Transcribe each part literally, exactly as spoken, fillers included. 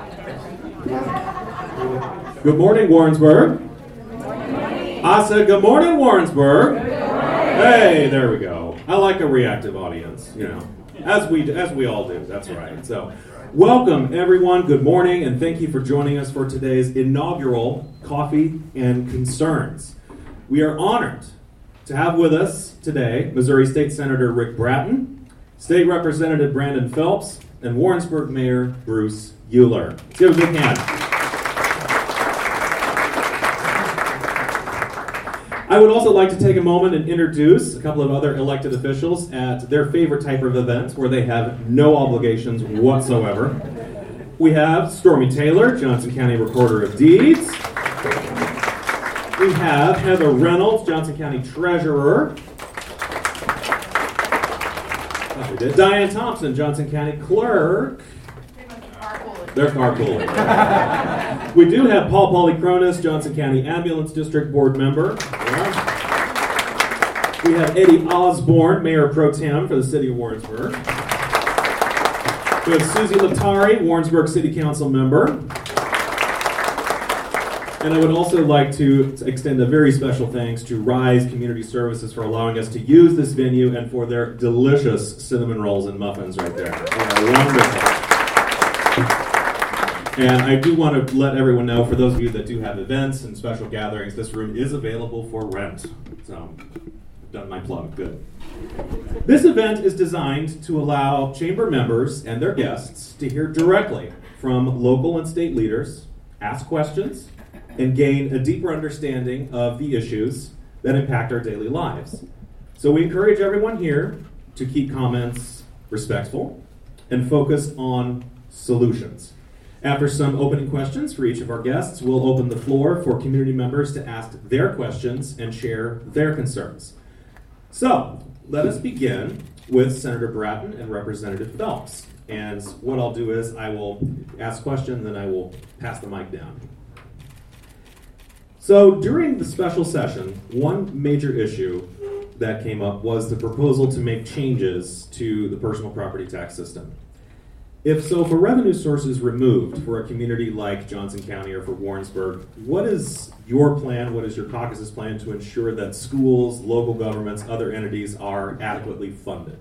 Good morning, Warrensburg. I said, good morning, Warrensburg. Hey, there we go. I like a reactive audience, you know, as we as we all do. That's right. So, welcome, everyone. Good morning, and thank you for joining us for today's inaugural Coffee and Concerns. We are honored to have with us today Missouri State Senator Rick Bratton, State Representative Brandon Phelps, and Warrensburg Mayor Bruce Euler. Let's give a big hand. I would also like to take a moment and introduce a couple of other elected officials at their favorite type of event where they have no obligations whatsoever. We have Stormy Taylor, Johnson County Recorder of Deeds. We have Heather Reynolds, Johnson County Treasurer. Oh, we did. Diane Thompson, Johnson County Clerk. They're carpooling. We do have Paul Polychronis, Johnson County Ambulance District Board Member. Yeah. We have Eddie Osborne, Mayor Pro Tem for the City of Warrensburg. We have Susie Latari, Warrensburg City Council Member. And I would also like to extend a very special thanks to Rise Community Services for allowing us to use this venue and for their delicious cinnamon rolls and muffins right there. They are wonderful. And I do want to let everyone know, for those of you that do have events and special gatherings, this room is available for rent. So, I've done my plug. Good. This event is designed to allow chamber members and their guests to hear directly from local and state leaders, ask questions, and gain a deeper understanding of the issues that impact our daily lives. So we encourage everyone here to keep comments respectful and focused on solutions. After some opening questions for each of our guests, we'll open the floor for community members to ask their questions and share their concerns. So, let us begin with Senator Bratton and Representative Phelps. And what I'll do is I will ask questions, then I will pass the mic down. So, during the special session, one major issue that came up was the proposal to make changes to the personal property tax system. If so, for revenue sources removed for a community like Johnson County or for Warrensburg, what is your plan, what is your caucus's plan to ensure that schools, local governments, other entities are adequately funded?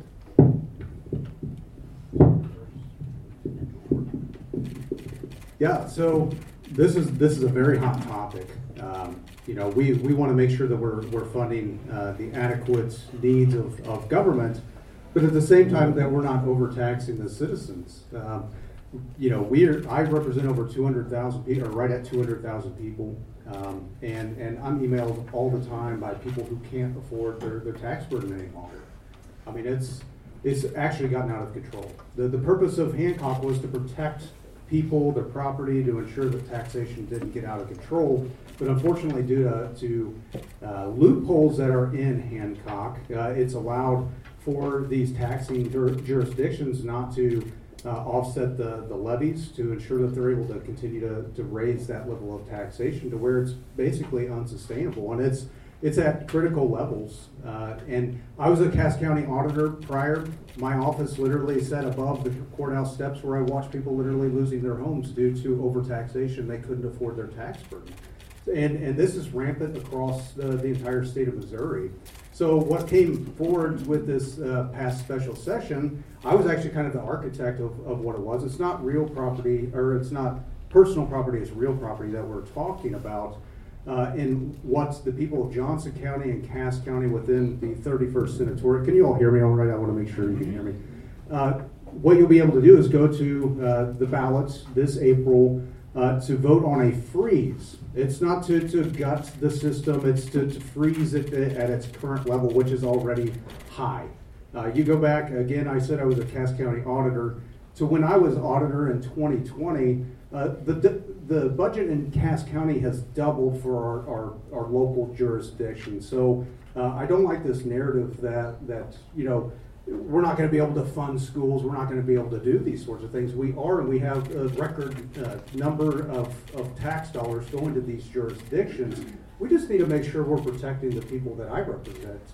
Yeah, so this is this is a very hot topic. Um, you know, we, we want to make sure that we're we're funding uh, the adequate needs of, of government, but at the same time that we're not overtaxing the citizens. Um, you know, we are, I represent over two hundred thousand people, or right at two hundred thousand people, um, and, and I'm emailed all the time by people who can't afford their, their tax burden any longer. I mean, it's it's actually gotten out of control. The, the purpose of Hancock was to protect people, their property, to ensure that taxation didn't get out of control. But unfortunately, due to, to uh, loopholes that are in Hancock, uh, it's allowed for these taxing jur- jurisdictions not to uh, offset the, the levies, to ensure that they're able to continue to, to raise that level of taxation to where it's basically unsustainable. And it's it's at critical levels. Uh, and I was a Cass County auditor prior. My office literally sat above the courthouse steps where I watched people literally losing their homes due to overtaxation. They couldn't afford their tax burden. And, and this is rampant across the, the entire state of Missouri. So what came forward with this uh, past special session, I was actually kind of the architect of, of what it was. It's not real property, or it's not personal property, it's real property that we're talking about. Uh, in what the people of Johnson County and Cass County within the thirty-first Senatorial, can you all hear me all right? I want to make sure you can hear me. Uh, what you'll be able to do is go to uh, the ballots this April uh, to vote on a freeze. It's not to, to gut the system, it's to, to freeze it at its current level, which is already high. Uh, you go back, again, I said I was a Cass County auditor, to when I was auditor in twenty twenty, uh, the the budget in Cass County has doubled for our, our, our local jurisdiction. So uh, I don't like this narrative that, that, you know, we're not going to be able to fund schools, we're not going to be able to do these sorts of things. We are, and we have a record uh, number of, of tax dollars going to these jurisdictions. We just need to make sure we're protecting the people that I represent.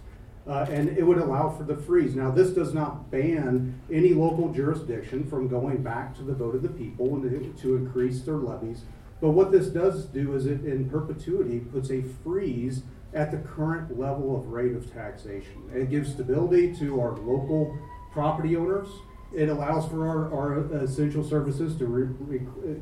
Uh, and it would allow for the freeze. Now, this does not ban any local jurisdiction from going back to the vote of the people and to increase their levies. But what this does do is it, in perpetuity, puts a freeze at the current level of rate of taxation. It gives stability to our local property owners. It allows for our, our essential services to re, re,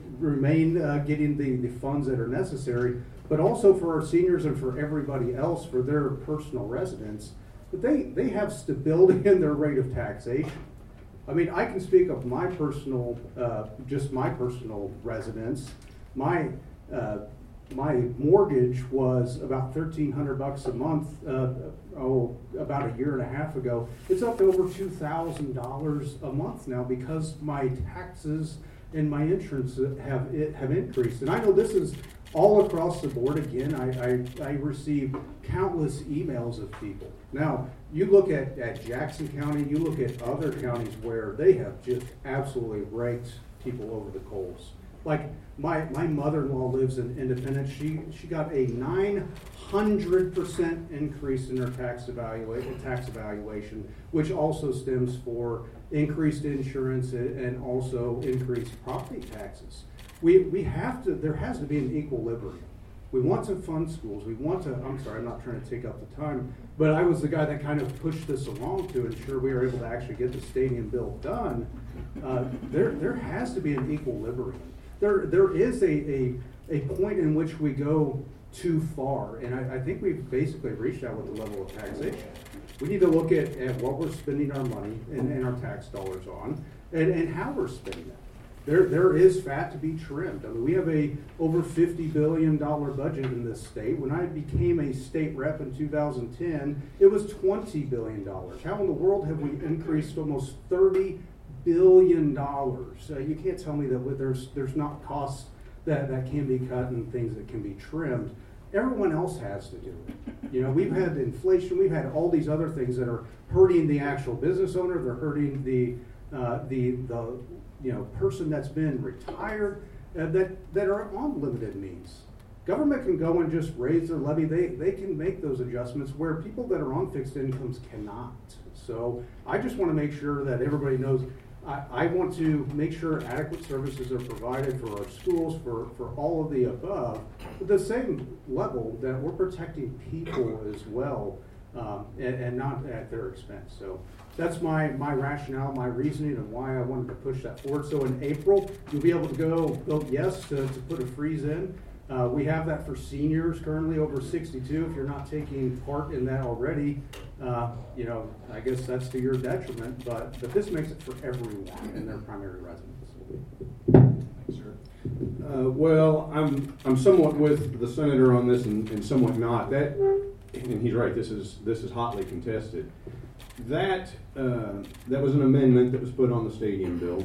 remain uh, getting the, the funds that are necessary, but also for our seniors and for everybody else for their personal residence. But they, they have stability in their rate of taxation. I mean, I can speak of my personal, uh, just my personal residence. My uh, my mortgage was about thirteen hundred bucks a month. Uh, oh, about a year and a half ago, it's up to over two thousand dollars a month now because my taxes and my insurance have it have increased. And I know this is all across the board. Again, I I, I receive countless emails of people. Now, you look at, at Jackson County, you look at other counties where they have just absolutely raked people over the coals. Like my, my mother-in-law lives in Independence. She she got a nine hundred percent increase in her tax evaluation, tax evaluation, which also stems for increased insurance and also increased property taxes. We we have to. There has to be an equilibrium. We want to fund schools. We want to. I'm sorry, I'm not trying to take up the time, but I was the guy that kind of pushed this along to ensure we were able to actually get the stadium bill done. Uh, there there has to be an equilibrium. There, there is a, a, a point in which we go too far, and I, I think we've basically reached out with the level of taxation. We need to look at, at what we're spending our money and, and our tax dollars on, and, and how we're spending it. There, there is fat to be trimmed. I mean, we have a over fifty billion dollars budget in this state. When I became a state rep in two thousand ten, it was twenty billion dollars. How in the world have we increased almost thirty billion dollars? Uh, you can't tell me that there's there's not costs that, that can be cut and things that can be trimmed. Everyone else has to do it. You know, we've had inflation, we've had all these other things that are hurting the actual business owner, they're hurting the uh, the the you know person that's been retired, uh, that, that are on limited means. Government can go and just raise their levy. They they can make those adjustments where people that are on fixed incomes cannot. So I just want to make sure that everybody knows I, I want to make sure adequate services are provided for our schools, for, for all of the above, at the same level that we're protecting people as well, um, and, and not at their expense. So that's my, my rationale, my reasoning, and why I wanted to push that forward. So in April, you'll be able to go vote yes to, to put a freeze in. Uh, we have that for seniors currently over sixty-two. If you're not taking part in that already, uh, you know, I guess that's to your detriment, but, but this makes it for everyone in their primary residence. Thanks, sir. Uh, well, I'm I'm somewhat with the senator on this and, and somewhat not. That, and he's right, this is this is hotly contested. That uh, that was an amendment that was put on the stadium bill.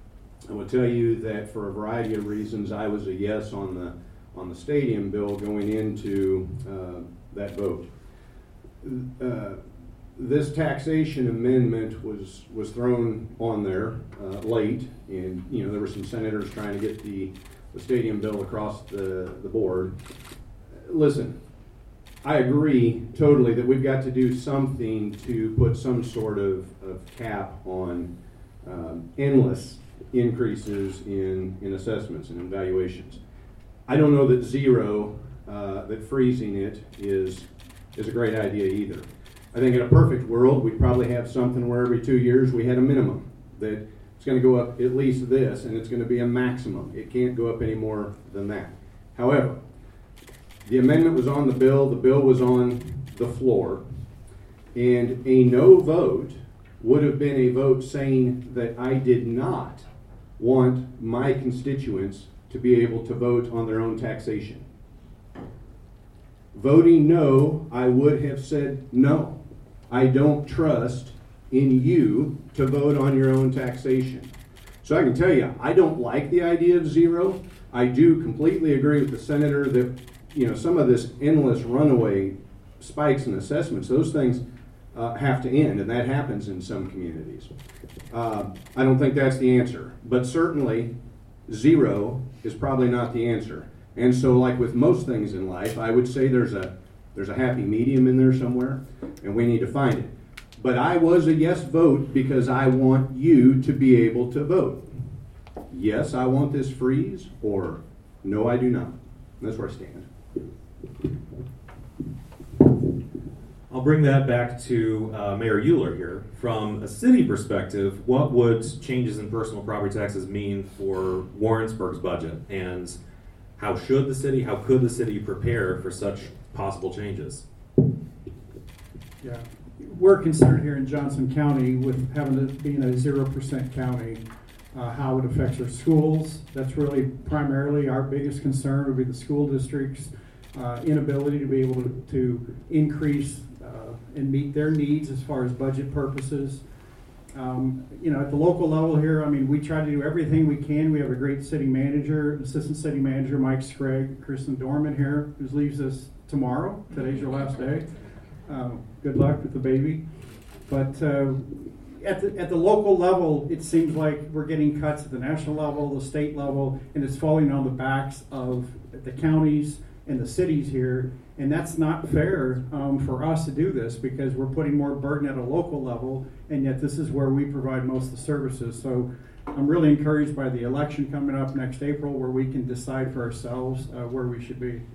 I will tell you that for a variety of reasons, I was a yes on the on the stadium bill going into uh, that vote. Uh, this taxation amendment was was thrown on there uh, late, and you know there were some senators trying to get the, the stadium bill across the, the board. Listen, I agree totally that we've got to do something to put some sort of, of cap on um, endless increases in, in assessments and evaluations. I don't know that zero, uh, that freezing it is is a great idea either. I think in a perfect world, we'd probably have something where every two years we had a minimum, that it's going to go up at least this, and it's going to be a maximum. It can't go up any more than that. However, the amendment was on the bill, the bill was on the floor, and a no vote would have been a vote saying that I did not want my constituents to be able to vote on their own taxation. Voting no, I would have said no. I don't trust in you to vote on your own taxation. So I can tell you, I don't like the idea of zero. I do completely agree with the senator that, you know, some of this endless runaway spikes in assessments, those things uh, have to end, and that happens in some communities. Uh, I don't think that's the answer, but certainly zero is probably not the answer. And so, like with most things in life, I would say there's a, There's a happy medium in there somewhere, and we need to find it. But I was a yes vote because I want you to be able to vote. Yes, I want this freeze, or no, I do not. That's where I stand. I'll bring that back to uh, Mayor Euler here. From a city perspective, what would changes in personal property taxes mean for Warrensburg's budget? And how should the city, how could the city prepare for such possible changes? Yeah, we're concerned here in Johnson County with having it being a zero percent county, uh, how it affects our schools. That's really primarily our biggest concern would be the school district's uh, inability to be able to, to increase uh, and meet their needs as far as budget purposes. Um, you know, at the local level here, I mean, we try to do everything we can. We have a great city manager, assistant city manager, Mike Scragg, Kristen Dorman here, who leaves us tomorrow. Today's your last day. Um, good luck with the baby. But uh, at the at the local level, it seems like we're getting cuts at the national level, the state level, and it's falling on the backs of the counties and the cities here. And that's not fair um, for us to do this because we're putting more burden at a local level, and yet this is where we provide most of the services. So I'm really encouraged by the election coming up next April where we can decide for ourselves uh, where we should be.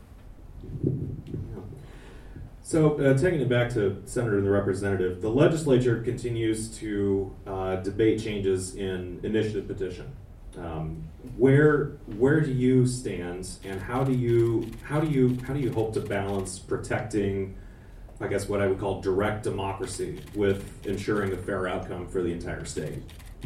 So, uh, taking it back to Senator and the Representative, the legislature continues to uh, debate changes in initiative petition. Um, where where do you stand, and how do you how do you how do you hope to balance protecting, I guess, what I would call direct democracy with ensuring a fair outcome for the entire state?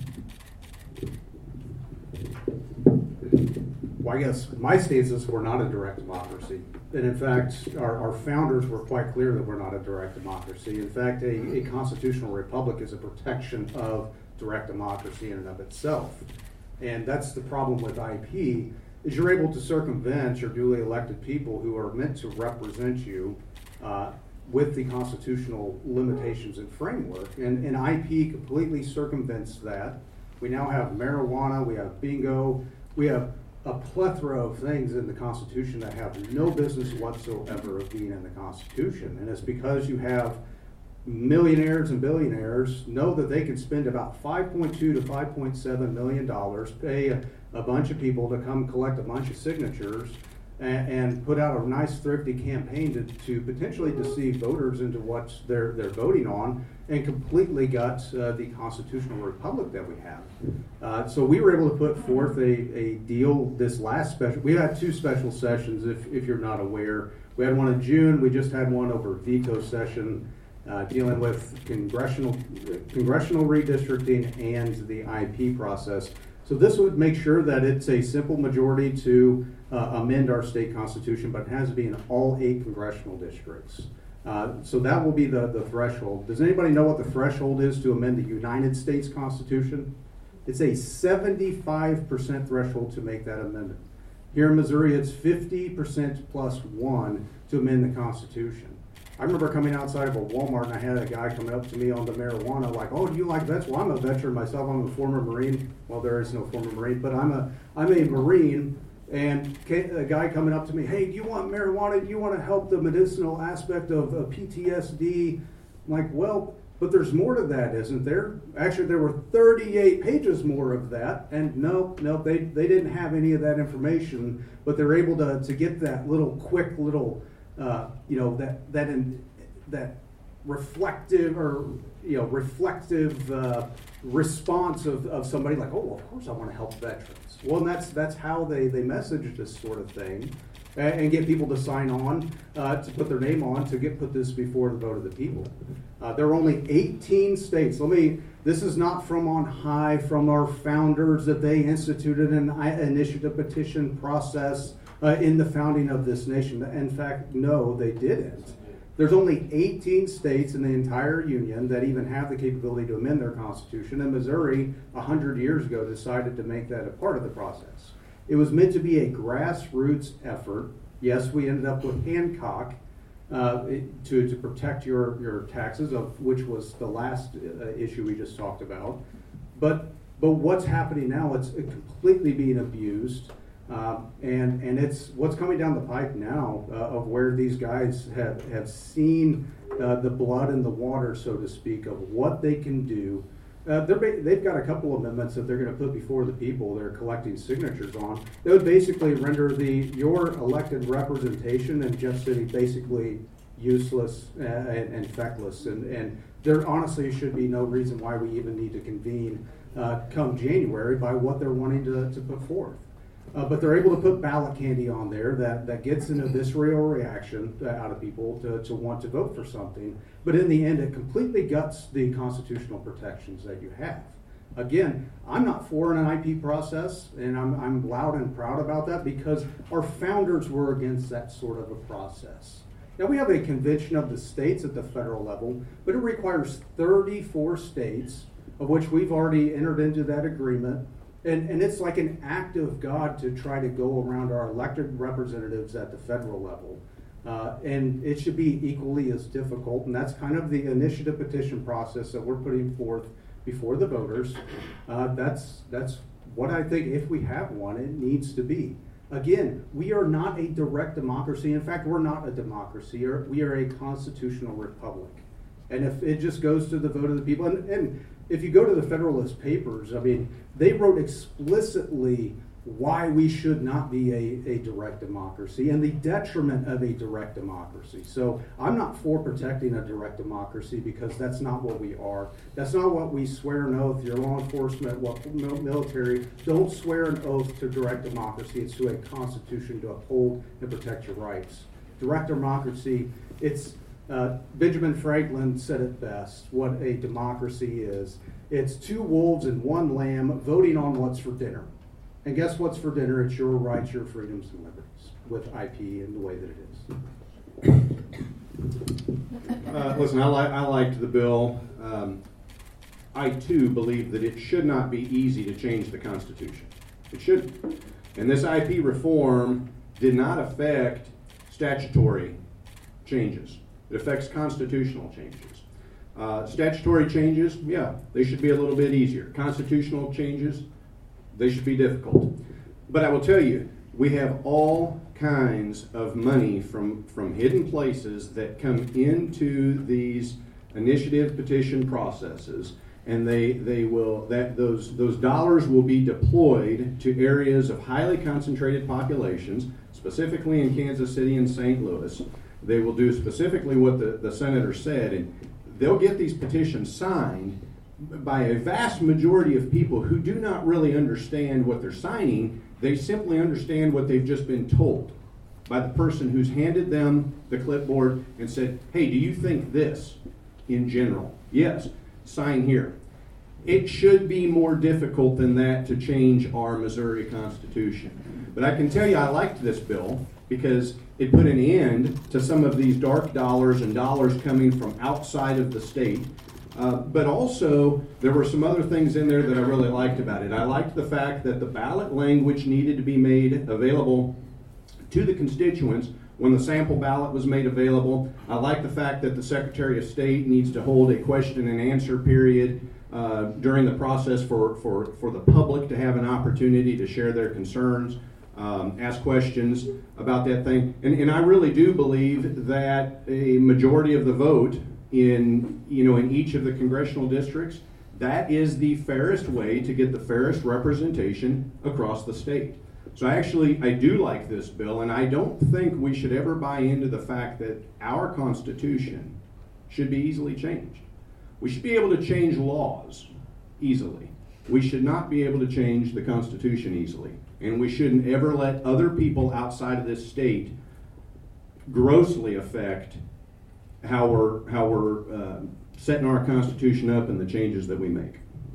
Well, I guess my stance is we're not a direct democracy. And in fact, our, our founders were quite clear that we're not a direct democracy. In fact, a, a constitutional republic is a protection of direct democracy in and of itself. And that's the problem with I P, is you're able to circumvent your duly elected people who are meant to represent you uh, with the constitutional limitations and framework. And, and I P completely circumvents that. We now have marijuana, we have bingo, we have a plethora of things in the Constitution that have no business whatsoever of being in the Constitution. And it's because you have millionaires and billionaires know that they can spend about five point two to five point seven million dollars, pay a, a bunch of people to come collect a bunch of signatures, and, and put out a nice thrifty campaign to, to potentially deceive voters into what they're they're voting on, and completely gut uh, the constitutional republic that we have. Uh, so we were able to put forth a, a deal this last special. We had two special sessions, if if you're not aware. We had one in June. We just had one over veto session. Uh, dealing with congressional congressional redistricting and the I P process. So this would make sure that it's a simple majority to uh, amend our state constitution, but it has to be in all eight congressional districts. Uh, so that will be the, the threshold. Does anybody know what the threshold is to amend the United States Constitution? It's a seventy-five percent threshold to make that amendment. Here in Missouri, it's fifty percent plus one to amend the Constitution. I remember coming outside of a Walmart and I had a guy coming up to me on the marijuana like, oh, do you like vets? Well, I'm a veteran myself. I'm a former Marine. Well, there is no former Marine, but I'm a I'm a Marine. And a guy coming up to me, hey, do you want marijuana? Do you want to help the medicinal aspect of uh, P T S D? I'm like, well, but there's more to that, isn't there? Actually, there were thirty-eight pages more of that. And no, no, they, they didn't have any of that information, but they're able to, to get that little quick little Uh, you know, that that in, that reflective or you know reflective uh, response of, of somebody like, oh, well, of course I want to help veterans. Well, and that's that's how they, they message this sort of thing, and, and get people to sign on, uh, to put their name on, to get put this before the vote of the people. Uh, there are only eighteen states. Let me. This is not from on high, from our founders that they instituted an initiative petition process. Uh, in the founding of this nation. In fact, no, they didn't. There's only eighteen states in the entire union that even have the capability to amend their constitution, and Missouri, one hundred years ago, decided to make that a part of the process. It was meant to be a grassroots effort. Yes, we ended up with Hancock uh, to, to protect your, your taxes, of which was the last uh, issue we just talked about. But, but what's happening now, it's completely being abused. Um, and and it's what's coming down the pipe now uh, of where these guys have, have seen uh, the blood in the water, so to speak, of what they can do. Uh, they're ba- they've got a couple amendments that they're going to put before the people they're collecting signatures on. That would basically render the your elected representation in Jeff City basically useless uh, and, and feckless. And, and there honestly should be no reason why we even need to convene uh, come January by what they're wanting to, to put forth. Uh, but they're able to put ballot candy on there that, that gets an visceral reaction out of people to, to want to vote for something. But in the end, it completely guts the constitutional protections that you have. Again, I'm not for an I P process, and I'm, I'm loud and proud about that because our founders were against that sort of a process. Now, we have a convention of the states at the federal level, but it requires thirty-four states, of which we've already entered into that agreement. And, and it's like an act of God to try to go around our elected representatives at the federal level. Uh, and it should be equally as difficult. And that's kind of the initiative petition process that we're putting forth before the voters. Uh, that's, that's what I think, if we have one, it needs to be. Again, we are not a direct democracy. In fact, we're not a democracy. We are a constitutional republic. And if it just goes to the vote of the people, and, and if you go to the Federalist Papers, I mean, they wrote explicitly why we should not be a, a direct democracy and the detriment of a direct democracy. So I'm not for protecting a direct democracy because that's not what we are. That's not what we swear an oath. Your law enforcement, what military, don't swear an oath to direct democracy. It's to a constitution to uphold and protect your rights. Direct democracy, it's Uh, Benjamin Franklin said it best, what a democracy is. It's two wolves and one lamb voting on what's for dinner. And guess what's for dinner? It's your rights, your freedoms, and liberties with I P in the way that it is. Uh, listen, I, li- I liked the bill. Um, I, too, believe that it should not be easy to change the Constitution. It shouldn't. And this I P reform did not affect statutory changes. It affects constitutional changes. Uh, statutory changes, yeah, they should be a little bit easier. Constitutional changes, they should be difficult. But I will tell you, we have all kinds of money from, from hidden places that come into these initiative petition processes, and they, they will that those those dollars will be deployed to areas of highly concentrated populations, specifically in Kansas City and Saint Louis. They will do specifically what the, the senator said, and they'll get these petitions signed by a vast majority of people who do not really understand what they're signing. They simply understand what they've just been told by the person who's handed them the clipboard and said, hey, do you think this in general? Yes, sign here. It should be more difficult than that to change our Missouri Constitution. But I can tell you I liked this bill because it put an end to some of these dark dollars and dollars coming from outside of the state. Uh, but also, there were some other things in there that I really liked about it. I liked the fact that the ballot language needed to be made available to the constituents when the sample ballot was made available. I like the fact that the Secretary of State needs to hold a question and answer period uh, during the process for, for, for the public to have an opportunity to share their concerns. Um, ask questions about that thing. And, and I really do believe that a majority of the vote in, you know, in each of the congressional districts, that is the fairest way to get the fairest representation across the state. So actually, I do like this bill, and I don't think we should ever buy into the fact that our Constitution should be easily changed. We should be able to change laws easily. We should not be able to change the Constitution easily. And we shouldn't ever let other people outside of this state grossly affect how we're how we're uh, setting our Constitution up and the changes that we make.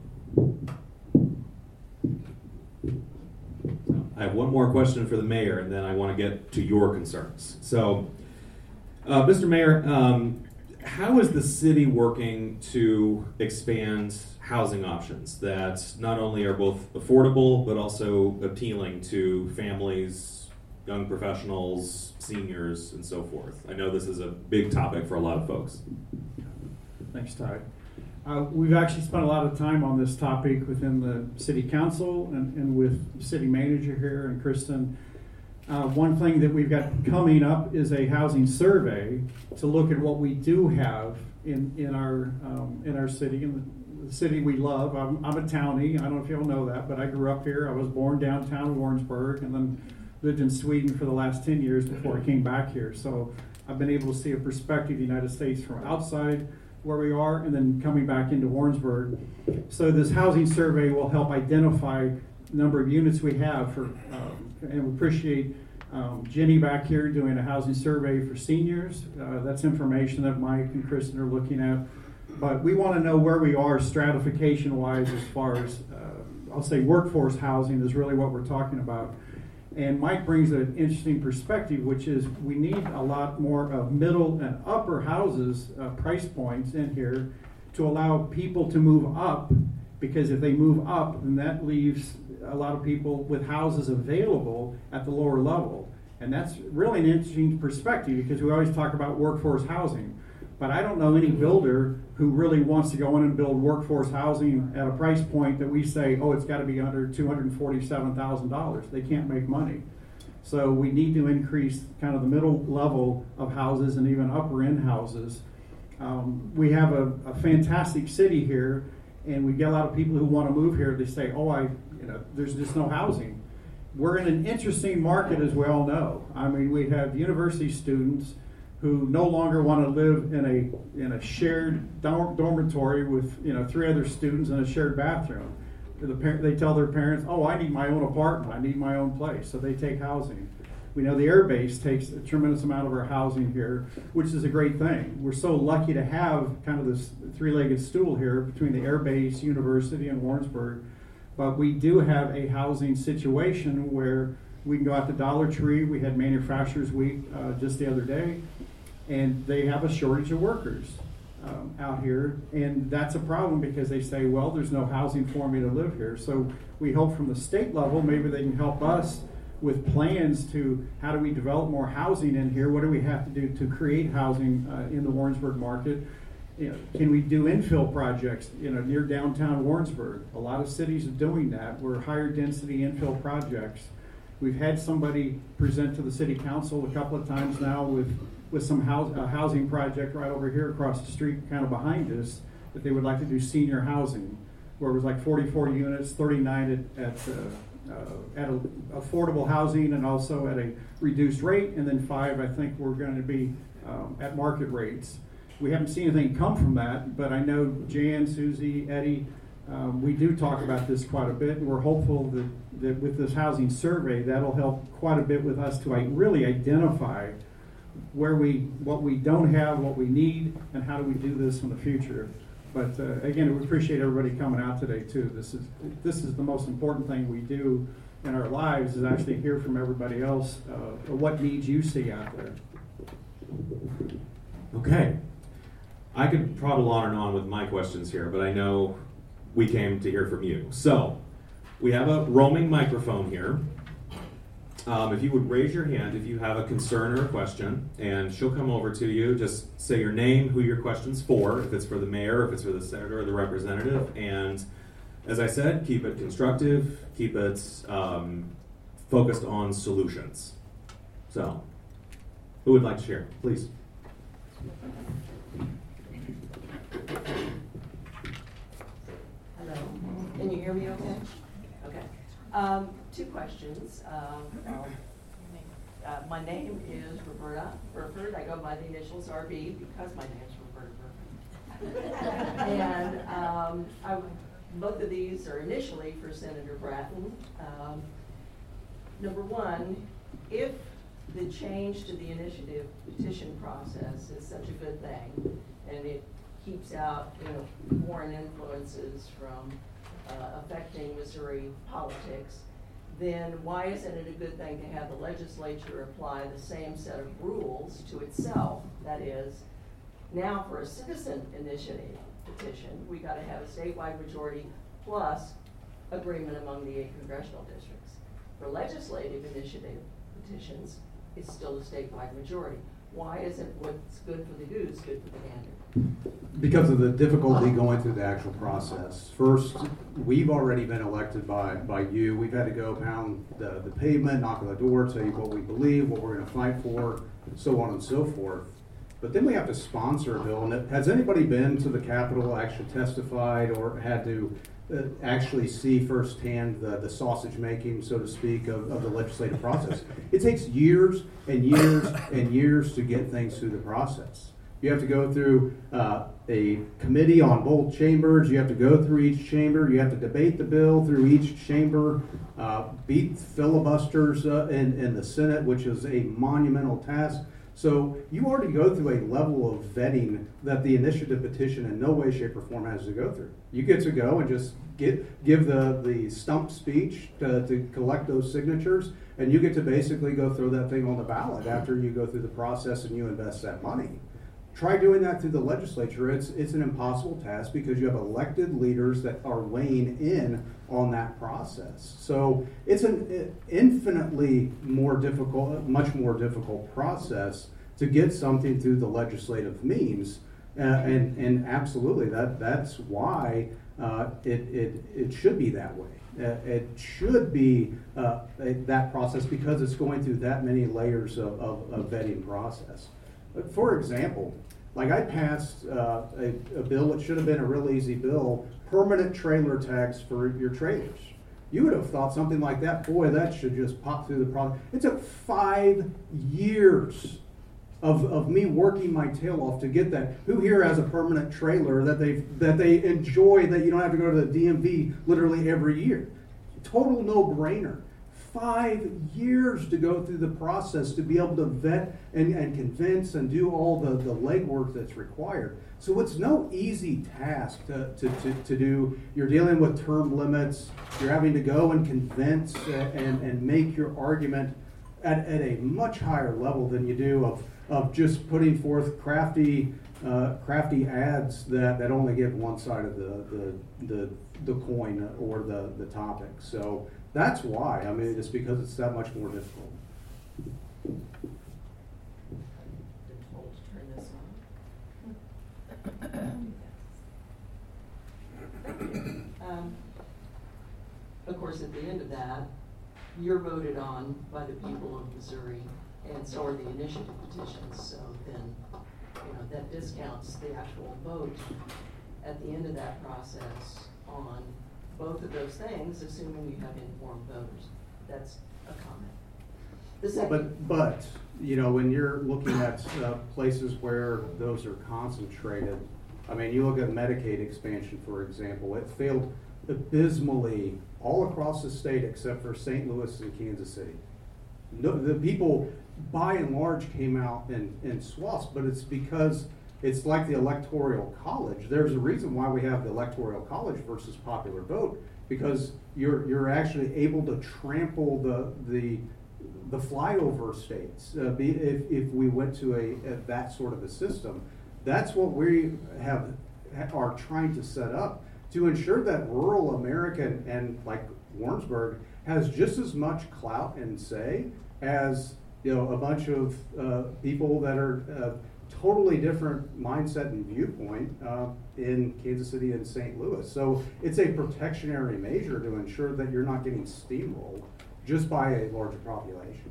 I have one more question for the mayor, and then I want to get to your concerns. So, uh, Mister Mayor, um, how is the city working to expand housing options that not only are both affordable but also appealing to families, young professionals, seniors, and so forth? I know this is a big topic for a lot of folks. Thanks, Todd. Uh, we've actually spent a lot of time on this topic within the city council and, and with the city manager here and Kristen. Uh, one thing that we've got coming up is a housing survey to look at what we do have in, in our um, in our city, in the, the city we love. I'm, I'm a townie. I don't know if y'all know that, but I grew up here. I was born downtown Warrensburg and then lived in Sweden for the last ten years before I came back here. So I've been able to see a perspective of the United States from outside where we are and then coming back into Warrensburg. So this housing survey will help identify the number of units we have for, um, and we appreciate um, Jenny back here doing a housing survey for seniors. Uh, that's information that Mike and Kristen are looking at. But we want to know where we are stratification-wise as far as, uh, I'll say workforce housing is really what we're talking about. And Mike brings an interesting perspective, which is we need a lot more of middle and upper houses, uh, price points in here to allow people to move up, because if they move up, then that leaves a lot of people with houses available at the lower level. And that's really an interesting perspective, because we always talk about workforce housing. But I don't know any builder who really wants to go in and build workforce housing at a price point that we say, oh, it's got to be under two hundred forty-seven thousand dollars. They can't make money. So we need to increase kind of the middle level of houses and even upper end houses. Um, we have a, a fantastic city here, and we get a lot of people who want to move here. They say, oh, I, you know, there's just no housing. We're in an interesting market, as we all know. I mean, we have university students who no longer want to live in a in a shared dorm- dormitory with, you know, three other students in a shared bathroom. The par- they tell their parents, "Oh, I need my own apartment. I need my own place." So they take housing. We know the Air Base takes a tremendous amount of our housing here, which is a great thing. We're so lucky to have kind of this three-legged stool here between the Air Base, University, and Warrensburg. But we do have a housing situation where we can go out to Dollar Tree. We had Manufacturers Week uh, just the other day, and they have a shortage of workers um, out here, and that's a problem because they say, well, there's no housing for me to live here. So we hope from the state level, maybe they can help us with plans to how do we develop more housing in here? What do we have to do to create housing uh, in the Warrensburg market? You know, can we do infill projects, you know, near downtown Warrensburg? A lot of cities are doing that. We're higher density infill projects. We've had somebody present to the city council a couple of times now with, with some house, a housing project right over here across the street, kind of behind us, that they would like to do senior housing, where it was like forty-four units, thirty-nine at, at, uh, uh, at a, affordable housing and also at a reduced rate, and then five, I think, we're going to be um, at market rates. We haven't seen anything come from that, but I know Jan, Susie, Eddie, um, we do talk about this quite a bit, and we're hopeful that, that with this housing survey, that'll help quite a bit with us to like, really identify where we, what we don't have, what we need, and how do we do this in the future. But uh, again, we appreciate everybody coming out today too. This is this is the most important thing we do in our lives, is actually hear from everybody else uh, what needs you see out there. Okay. I could prattle on and on with my questions here, but I know we came to hear from you. So, we have a roaming microphone here. Um, if you would raise your hand if you have a concern or a question, and she'll come over to you. Just say your name, who your question's for, if it's for the mayor, if it's for the senator or the representative, and as I said, keep it constructive, keep it um, focused on solutions. So, who would like to share? Please. Hello, can you hear me okay? Okay. Um, two questions. Um, well, uh, my name is Roberta Burford. I go by the initials R B because my name is Roberta Burford. and um, I, both of these are initially for Senator Bratton. Um, number one, if the change to the initiative petition process is such a good thing, and it keeps out, you know, foreign influences from uh, affecting Missouri politics, then why isn't it a good thing to have the legislature apply the same set of rules to itself? That is, now for a citizen initiative petition, we got to have a statewide majority plus agreement among the eight congressional districts. For legislative initiative petitions, it's still a statewide majority. why isn't what's good for the goose good for the gander? Because of the difficulty going through the actual process. First, we've already been elected by, by you. We've had to go pound the, the pavement, knock on the door, tell you what we believe, what we're going to fight for, so on and so forth. But then we have to sponsor a bill. And has anybody been to the Capitol, actually testified, or had to uh, actually see firsthand the, the sausage making, so to speak, of, of the legislative process? It takes years and years and years to get things through the process. You have to go through uh, a committee on both chambers. You have to go through each chamber. You have to debate the bill through each chamber, uh, beat filibusters uh, in, in the Senate, which is a monumental task. So you already go through a level of vetting that the initiative petition in no way, shape, or form has to go through. You get to go and just get, give the, the stump speech to, to collect those signatures, and you get to basically go throw that thing on the ballot after you go through the process and you invest that money. Try doing that through the legislature. It's it's an impossible task because you have elected leaders that are weighing in on that process. So it's an infinitely more difficult, much more difficult process to get something through the legislative means. Uh, and and absolutely, that that's why uh, it, it it should be that way. Uh, it should be uh, a, that process because it's going through that many layers of, of, of vetting process. For example, like I passed uh, a, a bill that should have been a real easy bill, permanent trailer tax for your trailers. You would have thought something like that, boy, that should just pop through the process. It took five years of, of me working my tail off to get that. Who here has a permanent trailer that they that they enjoy that you don't have to go to the D M V literally every year? Total no-brainer. Five years to go through the process to be able to vet and, and convince and do all the, the legwork that's required. So it's no easy task to, to, to, to do. You're dealing with term limits. You're having to go and convince and, and make your argument at, at a much higher level than you do of, of just putting forth crafty uh, crafty ads that, that only give one side of the, the, the, the coin or the, the topic. So that's why. I mean, it's because it's that much more difficult. Been told to turn this on. Um, of course, at the end of that, you're voted on by the people of Missouri, and so are the initiative petitions. So then, you know, that discounts the actual vote at the end of that process on both of those things, assuming you have informed voters. That's a comment. The second, But, but you know, when you're looking at uh, places where those are concentrated, I mean, you look at Medicaid expansion, for example, it failed abysmally all across the state except for Saint Louis and Kansas City. No, the people, by and large, came out in, in swaths, but it's because it's like the Electoral College. There's a reason why we have the Electoral College versus popular vote, because you're you're actually able to trample the the the flyover states. Uh, be, if if we went to a, a that sort of a system, that's what we have are trying to set up to ensure that rural America and, and like Warrensburg has just as much clout and say as, you know, a bunch of uh, people that are uh, totally different mindset and viewpoint uh, in Kansas City and Saint Louis. So it's a protectionary measure to ensure that you're not getting steamrolled just by a larger population.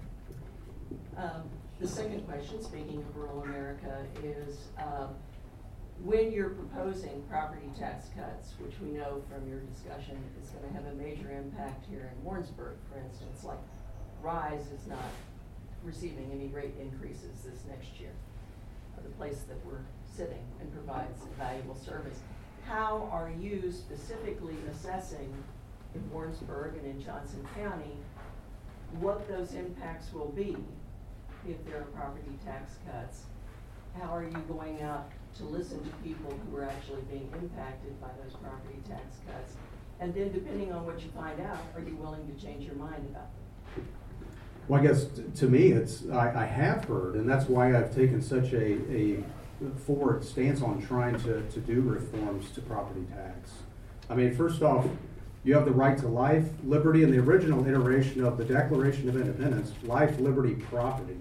Um, the second question, speaking of rural America, is um, when you're proposing property tax cuts, which we know from your discussion is going to have a major impact here in Warrensburg, for instance, like Rise is not receiving any rate increases this next year. The place that we're sitting and provides a valuable service. How are you specifically assessing in Warrensburg and in Johnson County what those impacts will be if there are property tax cuts? How are you going out to listen to people who are actually being impacted by those property tax cuts? And then depending on what you find out, are you willing to change your mind about them? Well, I guess t- to me, it's I, I have heard, and that's why I've taken such a, a forward stance on trying to, to do reforms to property tax. I mean, first off, you have the right to life, liberty, and the original iteration of the Declaration of Independence, life, liberty, property.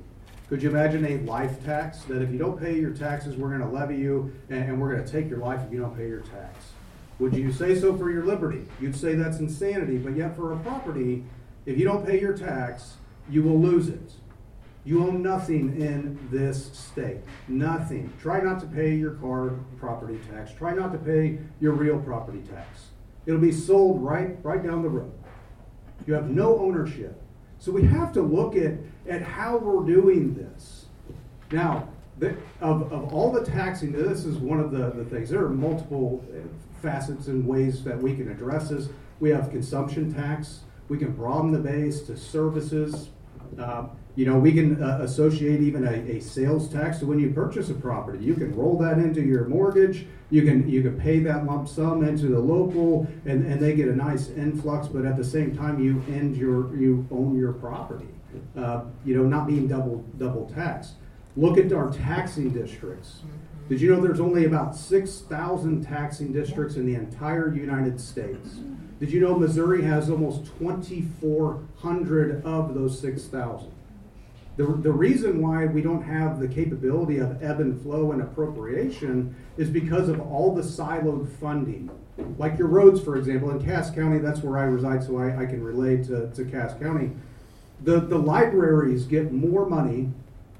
Could you imagine a life tax that if you don't pay your taxes, we're going to levy you and, and we're going to take your life if you don't pay your tax? Would you say so for your liberty? You'd say that's insanity, but yet for a property, if you don't pay your tax, you will lose it. You own nothing in this state. Nothing. Try not to pay your car property tax. Try not to pay your real property tax. It'll be sold right, right down the road. You have no ownership. So we have to look at, at how we're doing this. Now, the, of, of all the taxing, this is one of the, the things. There are multiple facets and ways that we can address this. We have consumption tax. We can broaden the base to services. Uh, you know, we can uh, associate even a, a sales tax. So when you purchase a property, you can roll that into your mortgage. You can you can pay that lump sum into the local, and, and they get a nice influx. But at the same time, you end your you own your property. Uh, you know, not being double double taxed. Look at our taxing districts. Did you know there's only about six thousand taxing districts in the entire United States? Did you know Missouri has almost twenty-four hundred of those six thousand? The, the reason why we don't have the capability of ebb and flow and appropriation is because of all the siloed funding. Like your roads, for example, in Cass County, that's where I reside, so I, I can relate to, to Cass County. The, the libraries get more money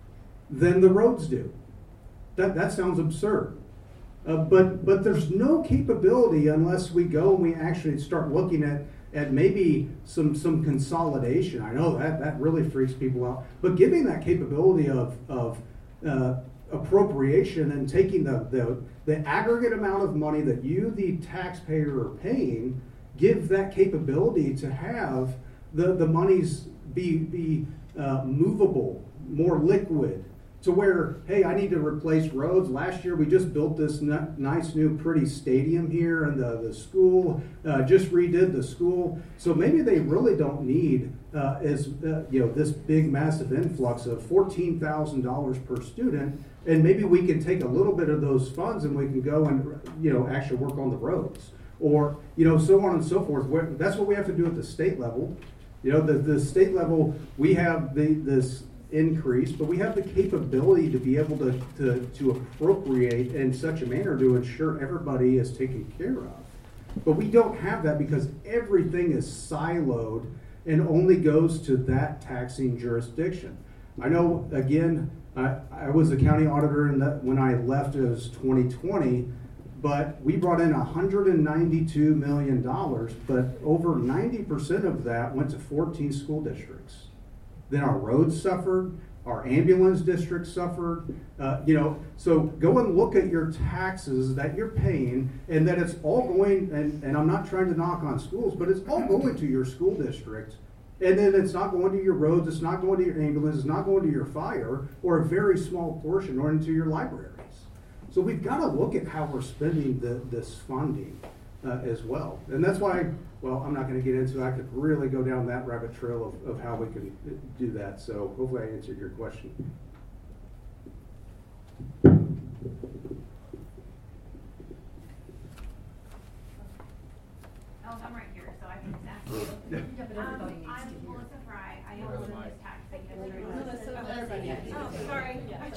than the roads do. That, that sounds absurd. Uh, but but there's no capability unless we go and we actually start looking at, at maybe some some consolidation. I know that that really freaks people out. But giving that capability of of uh, appropriation and taking the, the the aggregate amount of money that you, the taxpayer, are paying, give that capability to have the the monies be be uh, movable, more liquid. To where, hey, I need to replace roads. Last year we just built this n- nice new pretty stadium here, and the, the school uh, just redid the school. So maybe they really don't need uh, as uh, you know this big massive influx of fourteen thousand dollars per student, and maybe we can take a little bit of those funds and we can go and you know actually work on the roads, or you know so on and so forth. Where, that's what we have to do at the state level. You know, the the state level we have the this. increase, but we have the capability to be able to, to, to appropriate in such a manner to ensure everybody is taken care of. But we don't have that because everything is siloed and only goes to that taxing jurisdiction. I know, again, I, I was a county auditor, and that when I left it was twenty twenty, but we brought in one hundred ninety-two million dollars, but over ninety percent of that went to fourteen school districts. Then our roads suffered, our ambulance district suffered, uh, you know, so go and look at your taxes that you're paying, and that it's all going, and, and I'm not trying to knock on schools, but it's all going to your school district, and then it's not going to your roads, it's not going to your ambulance, it's not going to your fire, or a very small portion, or into your libraries. So we've got to look at how we're spending the, this funding uh, as well. And that's why, well, I'm not going to get into it. I could really go down that rabbit trail of, of how we can do that. So hopefully I answered your question. Oh, I'm right here, so I can just ask you. Um, I'm Melissa Fry. I am one of this taxing district. Oh, sorry.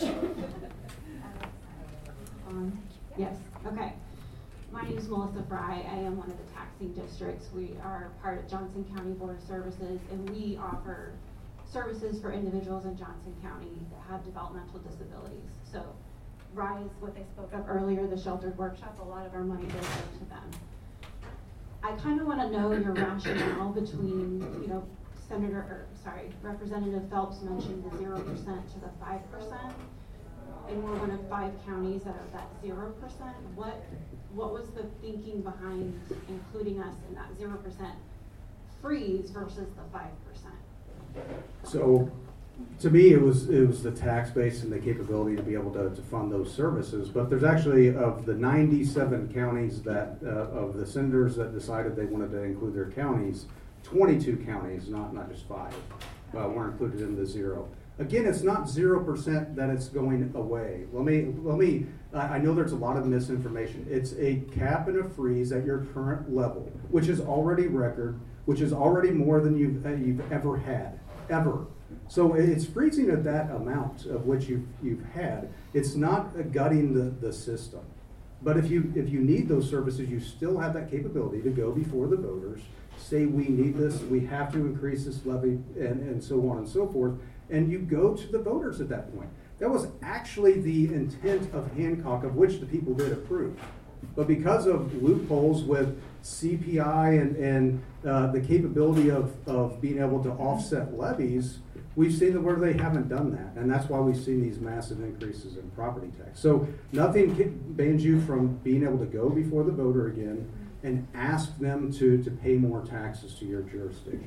Um, yes, okay. My name is Melissa Fry. I am one of the taxing districts. We are part of Johnson County Board of Services, and we offer services for individuals in Johnson County that have developmental disabilities. So RISE, what they spoke of earlier, the sheltered workshop, a lot of our money goes out to them. I kind of want to know your rationale between, you know, Senator, or sorry, Representative Phelps mentioned the zero percent to the five percent. And we're one of five counties that are that zero percent. What what was the thinking behind including us in that zero percent freeze versus the five percent? So, to me, it was it was the tax base and the capability to be able to, to fund those services. But there's actually, of the ninety-seven counties that uh, of the senators that decided they wanted to include their counties, twenty-two counties, not not just five, uh, were included in the zero. Again, it's not zero percent that it's going away. Let me, let me, I know there's a lot of misinformation. It's a cap and a freeze at your current level, which is already record, which is already more than you've, uh, you've ever had. ever. So it's freezing at that amount of which you've, you've had. It's not uh, gutting the, the system. But if you if you need those services, you still have that capability to go before the voters, say we need this, we have to increase this levy, and, and so on and so forth, and you go to the voters at that point. That was actually the intent of Hancock, of which the people did approve. But because of loopholes with C P I and, and uh, the capability of, of being able to offset levies, we've seen that where they haven't done that. And that's why we've seen these massive increases in property tax. So nothing bans you from being able to go before the voter again and ask them to, to pay more taxes to your jurisdiction.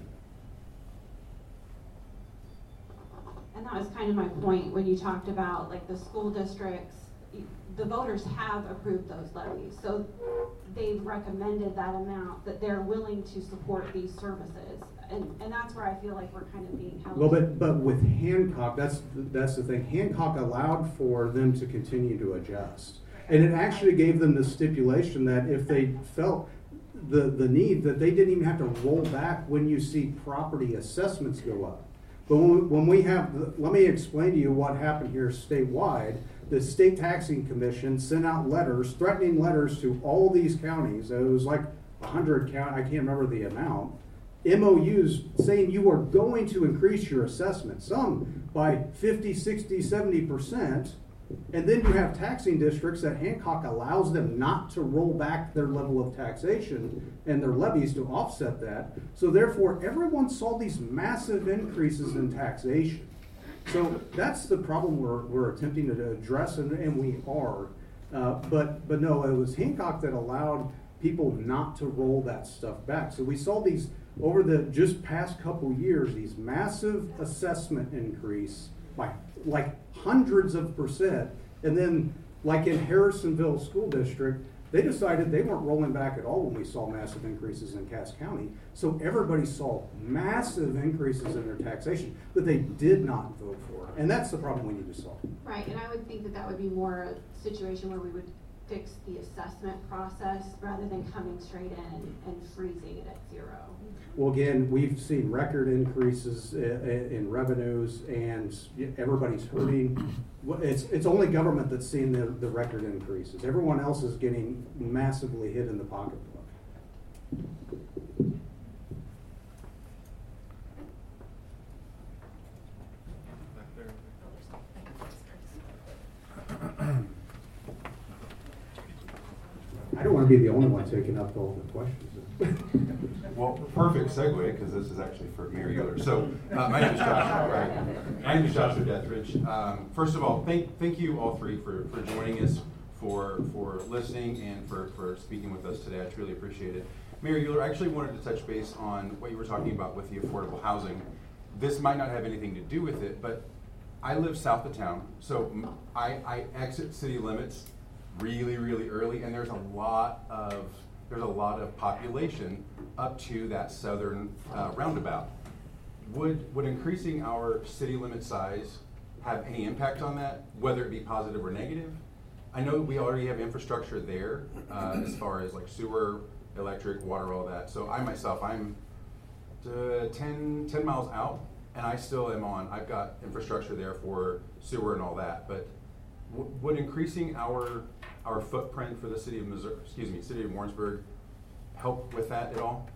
And that was kind of my point when you talked about like the school districts, the voters have approved those levies. So they've recommended that amount, that they're willing to support these services. And, and that's where I feel like we're kind of being held. Well, but, but with Hancock, that's, that's the thing. Hancock allowed for them to continue to adjust. And it actually gave them the stipulation that if they felt the, the need, that they didn't even have to roll back when you see property assessments go up. But when we, when we have, the, let me explain to you what happened here statewide. The State Taxing Commission sent out letters, threatening letters to all these counties. It was like a hundred count, I can't remember the amount. M O Us saying you are going to increase your assessment, some by fifty, sixty, seventy percent. And then you have taxing districts that Hancock allows them not to roll back their level of taxation and their levies to offset that. So therefore, everyone saw these massive increases in taxation. So that's the problem we're, we're attempting to address, and, and we are. Uh, but, but no, it was Hancock that allowed people not to roll that stuff back. So we saw these, over the just past couple years, these massive assessment increase by like hundreds of percent. And then like in Harrisonville School District, they decided they weren't rolling back at all when we saw massive increases in Cass County. So everybody saw massive increases in their taxation that they did not vote for. And that's the problem we need to solve. Right, and I would think that that would be more a situation where we would fix the assessment process rather than coming straight in and freezing it at zero. Well, again, we've seen record increases in, in revenues, and everybody's hurting. It's it's only government that's seeing the, the record increases. Everyone else is getting massively hit in the pocketbook. I don't want to be the only one taking up all the questions. Well, perfect segue, because this is actually for Mayor Yoder. So, uh, my name is Joshua, right? My name is Joshua Deatherage. Um, first of all, thank thank you all three for, for joining us, for for listening, and for, for speaking with us today. I truly appreciate it. Mayor Yoder, I actually wanted to touch base on what you were talking about with the affordable housing. This might not have anything to do with it, but I live south of town, so I, I exit city limits really, really early, and there's a lot of there's a lot of population up to that southern uh, roundabout. Would would increasing our city limit size have any impact on that, whether it be positive or negative? I know we already have infrastructure there uh, as far as like sewer, electric, water, all that. So I myself, I'm uh, ten, ten miles out, and I still am on. I've got infrastructure there for sewer and all that. But w- would increasing our our footprint for the city of Missouri, excuse me, city of Warrensburg, help with that at all?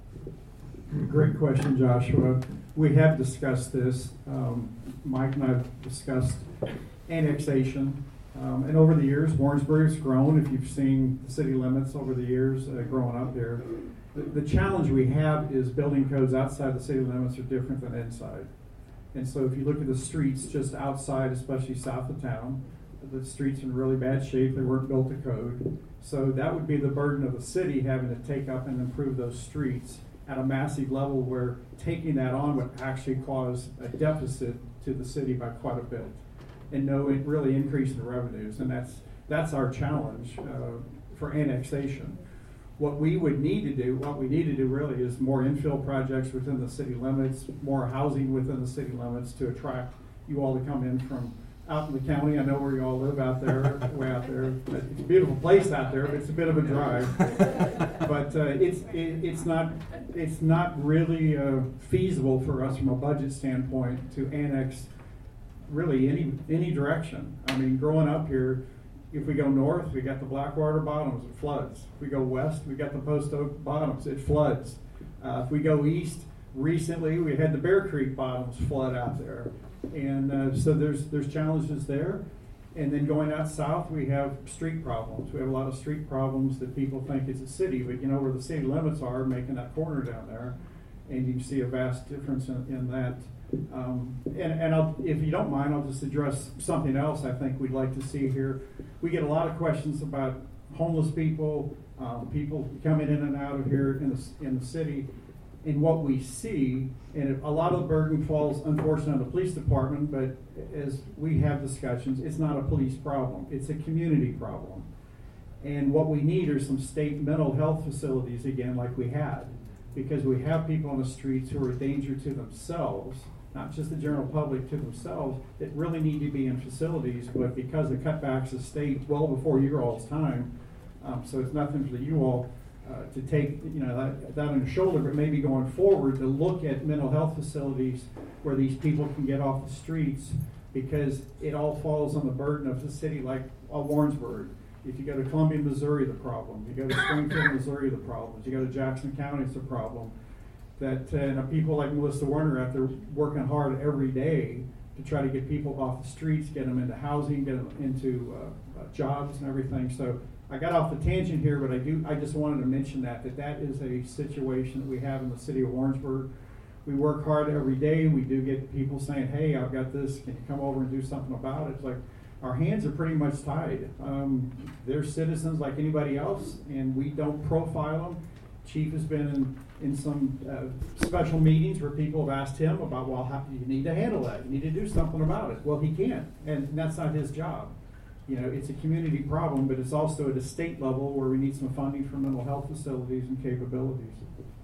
Great question, Joshua. We have discussed this. Um, Mike and I have discussed annexation. Um, and over the years, Warrensburg's grown. If you've seen the city limits over the years uh, growing up there, the, the challenge we have is building codes outside the city limits are different than inside. And so if you look at the streets just outside, especially south of town, the streets are in really bad shape. They weren't built to code. So that would be the burden of the city having to take up and improve those streets at a massive level, where taking that on would actually cause a deficit to the city by quite a bit and no really increase in the revenues. And that's that's our challenge uh, for annexation. What we would need to do, what we need to do really is more infill projects within the city limits, more housing within the city limits to attract you all to come in from out in the county. I know where you all live out there, way out there. It's a beautiful place out there, but it's a bit of a drive. But uh, it's it, it's not it's not really uh, feasible for us from a budget standpoint to annex really any any direction. I mean, growing up here, if we go north, we got the Blackwater Bottoms, it floods. If we go west, we got the Post Oak Bottoms, it floods. Uh, if we go east, recently we had the Bear Creek Bottoms flood out there. And uh, so there's there's challenges there. And then going out south, we have street problems. We have a lot of street problems that people think it's a city, but you know where the city limits are, making that corner down there, and you can see a vast difference in, in that. Um, and and I'll, if you don't mind, I'll just address something else I think we'd like to see here. We get a lot of questions about homeless people, um, people coming in and out of here in the, in the city. And what we see, and a lot of the burden falls, unfortunately, on the police department, but as we have discussions, it's not a police problem. It's a community problem. And what we need are some state mental health facilities again, like we had, because we have people on the streets who are a danger to themselves, not just the general public, to themselves, that really need to be in facilities, but because of cutbacks of state well before your all's time, um, so it's nothing for you all uh, to take, you know, that, that on your shoulder, but maybe going forward to look at mental health facilities where these people can get off the streets, because it all falls on the burden of the city like uh, Warrensburg. If you go to Columbia, Missouri, the problem. You go to Springfield, Missouri, the problem. If you go to Jackson County, it's a problem. That uh, and people like Melissa Werner out there working hard every day to try to get people off the streets, get them into housing, get them into uh, uh, jobs and everything. So I got off the tangent here, but I do. I just wanted to mention that that that is a situation that we have in the city of Warrensburg. We work hard every day. We do get people saying, "Hey, I've got this. Can you come over and do something about it?" It's like our hands are pretty much tied. Um, they're citizens like anybody else, and we don't profile them. Chief has been in, in some uh, special meetings where people have asked him about, well, how, you need to handle that. You need to do something about it. Well, he can't, and that's not his job. You know, it's a community problem, but it's also at a state level where we need some funding for mental health facilities and capabilities.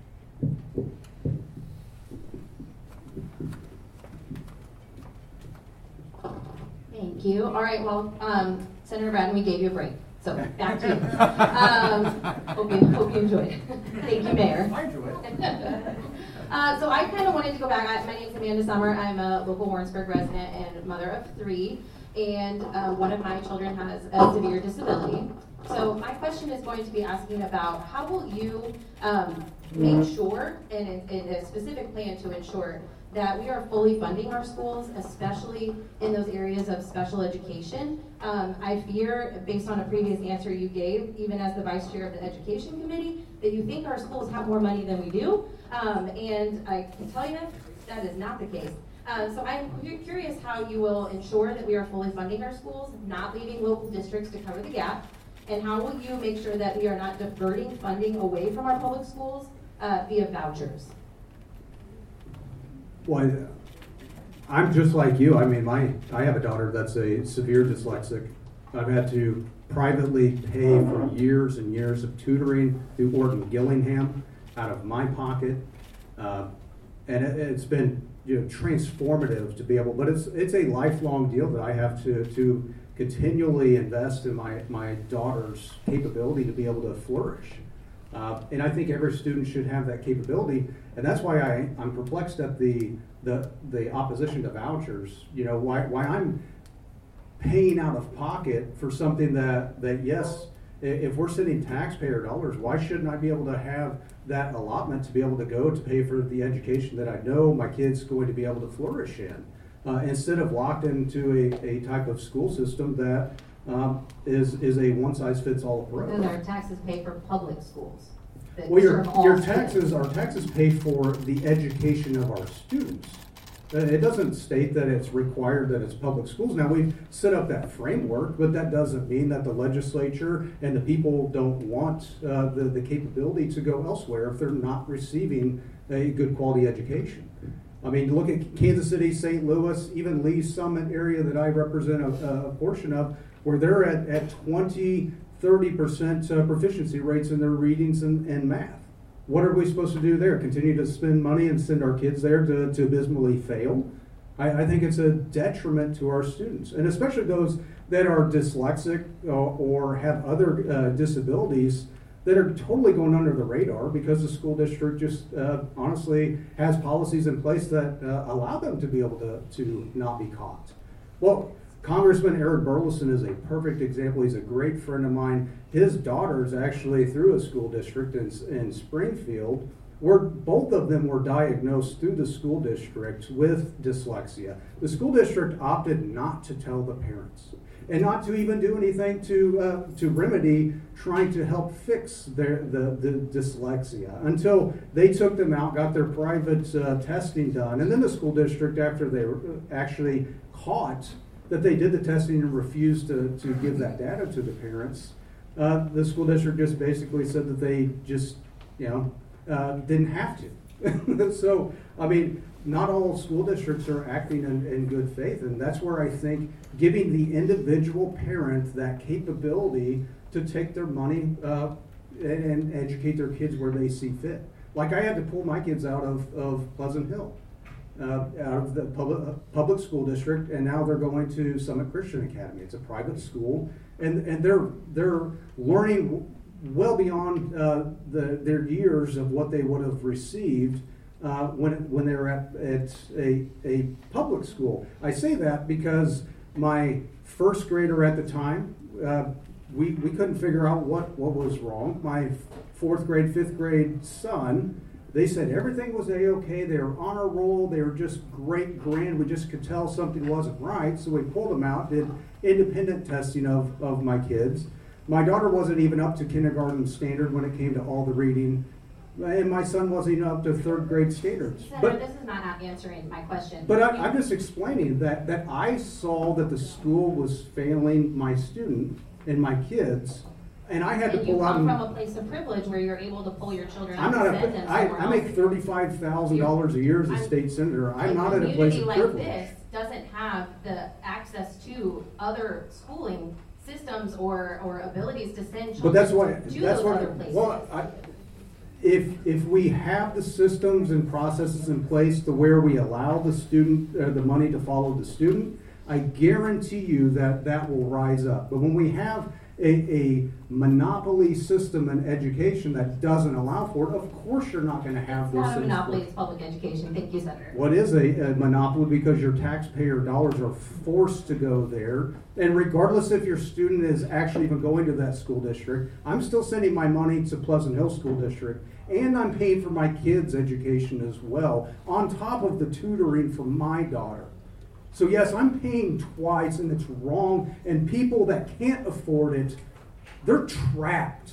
Thank you. All right, well, um, Senator Bratton, we gave you a break. So back to you. Um, hope you, hope you enjoyed it. Thank you, Mayor. I enjoyed it. uh, so I kind of wanted to go back. I, my name is Amanda Summer. I'm a local Warrensburg resident and mother of three. And uh, one of my children has a severe disability. So my question is going to be asking about how will you um, make sure, and in a specific plan to ensure, that we are fully funding our schools, especially in those areas of special education. Um, I fear, based on a previous answer you gave, even as the vice chair of the education committee, that you think our schools have more money than we do. Um, and I can tell you that is not the case. Uh, so I'm curious how you will ensure that we are fully funding our schools, not leaving local districts to cover the gap, and how will you make sure that we are not diverting funding away from our public schools uh, via vouchers? Well, I'm just like you. I mean, my I have a daughter that's a severe dyslexic. I've had to privately pay for years and years of tutoring through Orton Gillingham out of my pocket, uh, and it, it's been you know transformative to be able. But it's it's a lifelong deal that I have to to continually invest in my my daughter's capability to be able to flourish. Uh, and I think every student should have that capability, and that's why I, I'm perplexed at the, the the opposition to vouchers. You know, why why I'm paying out of pocket for something that, that yes, if we're sending taxpayer dollars, why shouldn't I be able to have that allotment to be able to go to pay for the education that I know my kid's going to be able to flourish in, uh, instead of locked into a, a type of school system that Um, is is a one-size-fits-all approach. And our taxes pay for public schools. Well, your your taxes, our taxes pay for the education of our students. Uh, it doesn't state that it's required that it's public schools. Now, we've set up that framework, but that doesn't mean that the legislature and the people don't want uh, the, the capability to go elsewhere if they're not receiving a good quality education. I mean, look at Kansas City, Saint Louis, even Lee Summit area that I represent a, a portion of, where they're at, at twenty, thirty percent uh, proficiency rates in their readings and, and math. What are we supposed to do there? Continue to spend money and send our kids there to, to abysmally fail? I, I think it's a detriment to our students, and especially those that are dyslexic or, or have other uh, disabilities that are totally going under the radar because the school district just uh, honestly has policies in place that uh, allow them to be able to, to not be caught. Well, Congressman Eric Burleson is a perfect example. He's a great friend of mine. His daughter's actually through a school district in, in Springfield, where both of them were diagnosed through the school district with dyslexia. The school district opted not to tell the parents and not to even do anything to uh, to remedy trying to help fix their the, the dyslexia until they took them out, got their private uh, testing done, and then the school district, after they were actually caught that they did the testing and refused to, to give that data to the parents, uh, the school district just basically said that they just, you know, uh, didn't have to. So, I mean, not all school districts are acting in, in good faith, and that's where I think giving the individual parent that capability to take their money uh, and, and educate their kids where they see fit. Like I had to pull my kids out of, of Pleasant Hill. Uh, out of the public uh, public school district, and now they're going to Summit Christian Academy. It's a private school, and and they're they're learning well beyond uh, the their years of what they would have received uh, when when they were at, at a a public school. I say that because my first grader at the time, uh, we we couldn't figure out what what was wrong. My fourth grade, fifth grade son. They said everything was A-okay, they were on a roll, they were just great, grand, we just could tell something wasn't right, so we pulled them out, did independent testing of, of my kids. My daughter wasn't even up to kindergarten standard when it came to all the reading, and my son wasn't even up to third grade standards. Senator, But, this is not answering my question. but I, I'm just explaining that, that I saw that the school was failing my student and my kids, and I had to And you pull out. come and- from a place of privilege where you're able to pull your children I'm out not and send a, them I, somewhere I make else. thirty-five thousand dollars a year as a I'm- state senator. I'm A not at a place community of like privilege. this doesn't have the access to other schooling systems or, or abilities to send children But that's why, to that's those why, other places. well, I, if, if we have the systems and processes in place to where we allow the student, uh, the money to follow the student, I guarantee you that that will rise up. But when we have a, a monopoly system in education that doesn't allow for it, of course you're not gonna have It's those not a things. monopoly, work. it's public education. Thank you, Senator. What is a, a monopoly? Because your taxpayer dollars are forced to go there. And regardless if your student is actually even going to that school district, I'm still sending my money to Pleasant Hill School District. And I'm paying for my kids' education as well, on top of the tutoring for my daughter. So yes, I'm paying twice, and it's wrong. And people that can't afford it, they're trapped.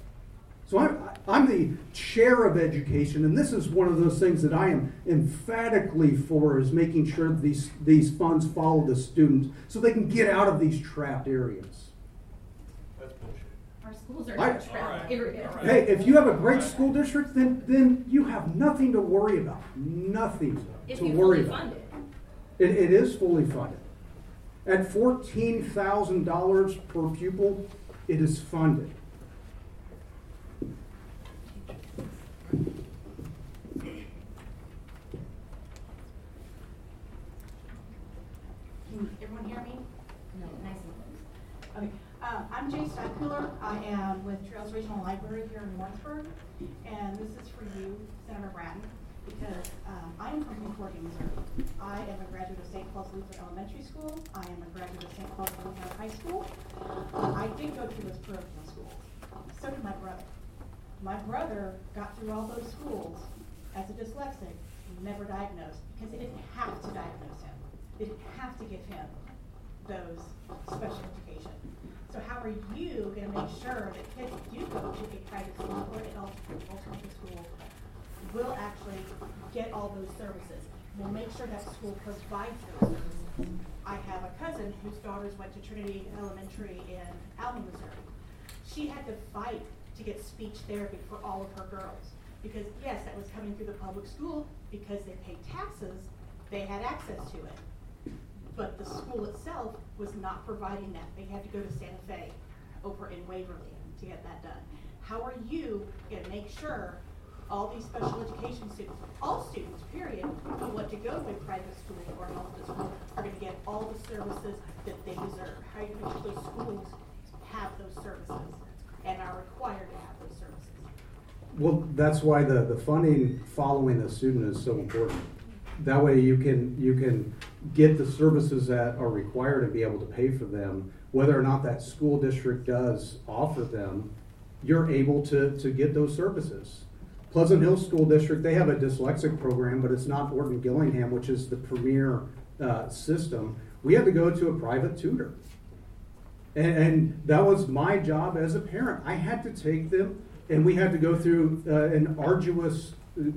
So I'm, I'm the chair of education, and this is one of those things that I am emphatically for, is making sure that these, these funds follow the students so they can get out of these trapped areas. Our schools are I- not trapped area. Hey, if you have a great school district, then, then you have nothing to worry about. Nothing If to you worry fully about. fund it. It, it is fully funded. At fourteen thousand dollars per pupil, it is funded. Can everyone hear me? No, nice and close. Okay, uh, I'm Jay Steinkuhler. I am with Trails Regional Library here in Warrensburg, and this is for you, Senator Bratton, because um, I am from Concordia, Missouri. I am a graduate of Saint Paul's Lutheran Elementary School. I am a graduate of Saint Paul's Lutheran High School. Uh, I did go through those parochial schools. So did my brother. My brother got through all those schools as a dyslexic, never diagnosed, because they didn't have to diagnose him. They didn't have to give him those special education. So how are you going to make sure that kids that do go to a private school or an alternative school will actually get all those services? We'll make sure that school provides those services. I have a cousin whose daughters went to Trinity Elementary in Alma, Missouri. She had to fight to get speech therapy for all of her girls. Because yes, that was coming through the public school, because they paid taxes, they had access to it. But the school itself was not providing that. They had to go to Santa Fe over in Waverly to get that done. How are you going to make sure all these special education students, all students, period, who want to go to a private school or an services that they deserve? How do you make sure those schools have those services and are required to have those services? Well, that's why the, the funding following the student is so important. That way you can you can get the services that are required and be able to pay for them. Whether or not that school district does offer them, you're able to, to get those services. Pleasant Hill School District, they have a dyslexic program, but it's not Orton Gillingham, which is the premier uh, system. We had to go to a private tutor. And, and that was my job as a parent. I had to take them, and we had to go through uh, an arduous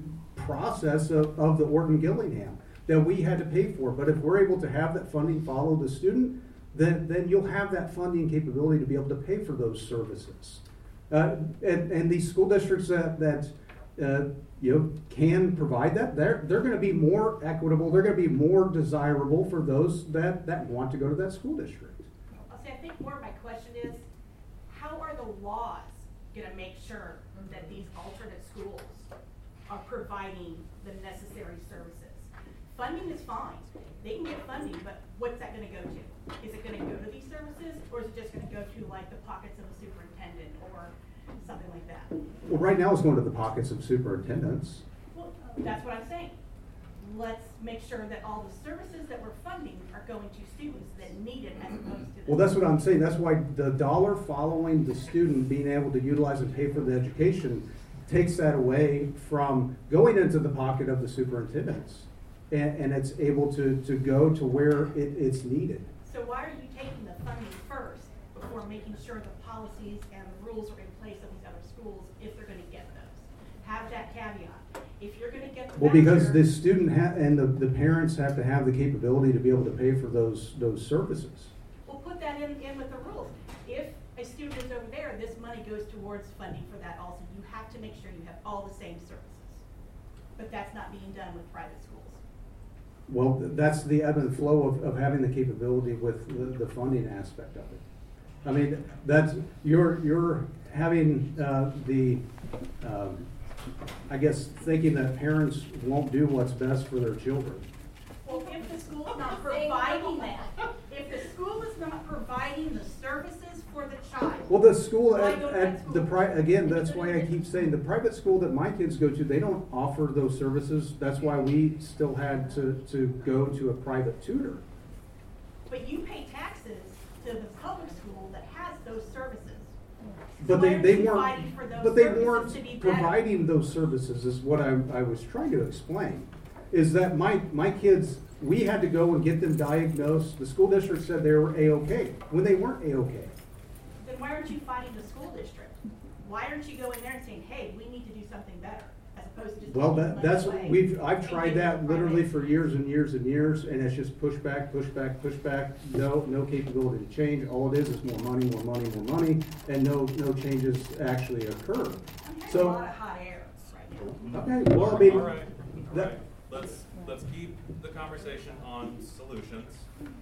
process of, of the Orton Gillingham that we had to pay for. But if we're able to have that funding follow the student, then, then you'll have that funding capability to be able to pay for those services. Uh, and, and these school districts that, that uh, you know, can provide that, they're, they're going to be more equitable, they're going to be more desirable for those that, that want to go to that school district. I'll say, I think more of my question is, how are the laws going to make sure that these alternate schools are providing the necessary services? Funding is fine. They can get funding, but what's that going to go to? Is it going to go to these services, or is it just going to go to like the pockets of the superintendent or something like that? Well, right now it's going to the pockets of superintendents. Well, that's what I'm saying. Let's make sure that all the services that we're funding are going to students that need it as opposed to. Well, that's what I'm saying. That's why the dollar following the student being able to utilize and pay for the education takes that away from going into the pocket of the superintendents. And, and it's able to, to go to where it, it's needed. So why are you taking the funding first before making sure the policies and the rules are in place of these other schools if they're going to get those? Have that caveat. If you're going to get the Well, because voucher- the student ha- and the, the parents have to have the capability to be able to pay for those those services. We'll put that in, in with the rules. If a student is over there, this money goes towards funding for that also. You have to make sure you have all the same services. But that's not being done with private schools. Well, th- that's the ebb and flow of, of having the capability with the, the funding aspect of it. I mean, that's you're you're having uh, the, um, I guess, thinking that parents won't do what's best for their children. Well, if the school is not providing that, if the school is not providing the services for the child. Well, the school why at, go to that at school? the pri- again, that's why I keep saying the private school that my kids go to, they don't offer those services. That's why we still had to, to go to a private tutor. But you pay taxes to the public school that has those services. But So they, why aren't they you weren't, fighting for those but they services weren't to be better? providing those services is what I, I was trying to explain. Is that my, my kids, we had to go and get them diagnosed. The school district said they were A-okay, when they weren't A-okay. Then why aren't you fighting the school district? Why aren't you going there and saying, hey, we need to do something better, as opposed to just Well, taking that, money that's, away we've, I've and tried giving that it literally private? for years and years and years, and it's just push back, push back, push back, no, no capability to change. All it is is more money, more money, more money, and no, no changes actually occur. I'm hearing a So, lot of hot air right now. okay, well, I mean, All right, all that- right. Let's, let's keep the conversation on solutions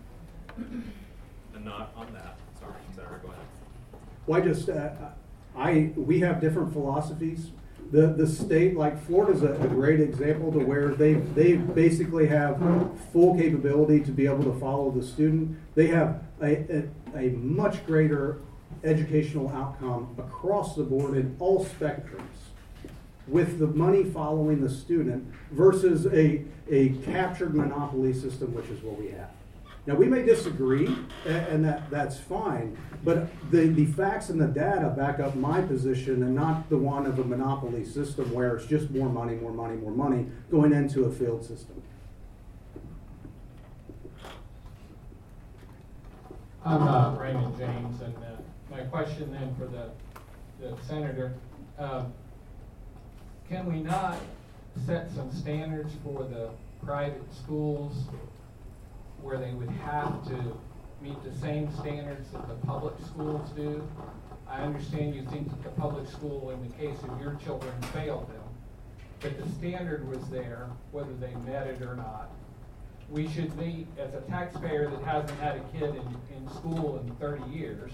and not on that. Sorry, Sarah, go ahead. well, I just, uh, I, we have different philosophies. The, the state, like Florida's a, a great example to where they, they basically have full capability to be able to follow the student. They have a, a, a much greater educational outcome across the board in all spectrums, with the money following the student versus a, a captured monopoly system, which is what we have. Now, we may disagree, a- and that, that's fine, but the, the facts and the data back up my position and not the one of a monopoly system where it's just more money, more money, more money going into a field system. I'm uh, Raymond James, and uh, my question then for the, the senator, uh, can we not set some standards for the private schools where they would have to meet the same standards that the public schools do? I understand you think that the public school, in the case of your children, failed them, but the standard was there, whether they met it or not. We should be, as a taxpayer that hasn't had a kid in, in school in thirty years,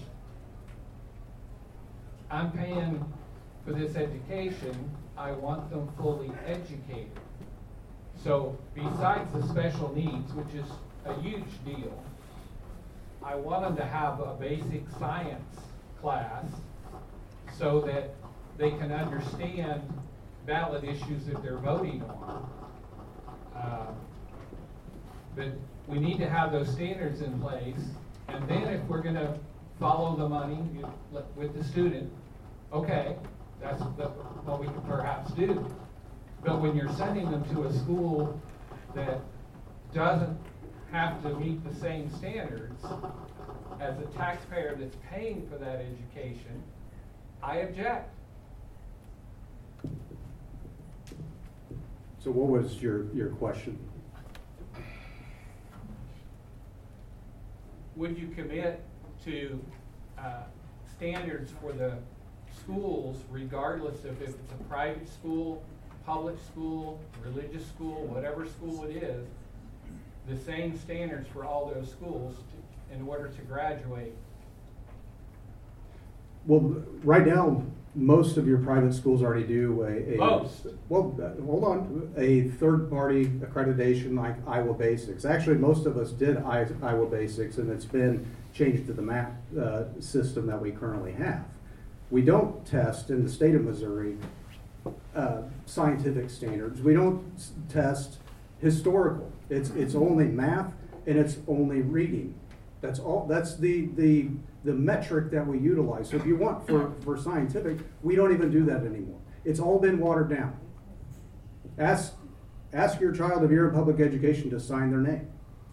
I'm paying for this education. I want them fully educated. So besides the special needs, which is a huge deal, I want them to have a basic science class so that they can understand ballot issues that they're voting on. Uh, but we need to have those standards in place, and then if we're going to follow the money with the student, okay, that's what we can perhaps do. But when you're sending them to a school that doesn't have to meet the same standards as a taxpayer that's paying for that education, I object. So what was your, your question? Would you commit to uh, standards for the schools, regardless of if it's a private school, public school, religious school, whatever school it is, the same standards for all those schools to, in order to graduate? Well, right now, most of your private schools already do a, a Most. well, uh, hold on, a third-party accreditation like Iowa Basics. Actually, most of us did I, Iowa Basics, and it's been changed to the MAP uh, system that we currently have. We don't test in the state of Missouri uh, scientific standards. We don't s- test historical. It's it's only math and it's only reading. That's all. That's the the the metric that we utilize. So if you want for, for scientific, we don't even do that anymore. It's all been watered down. Ask ask your child if you're in public education to sign their name.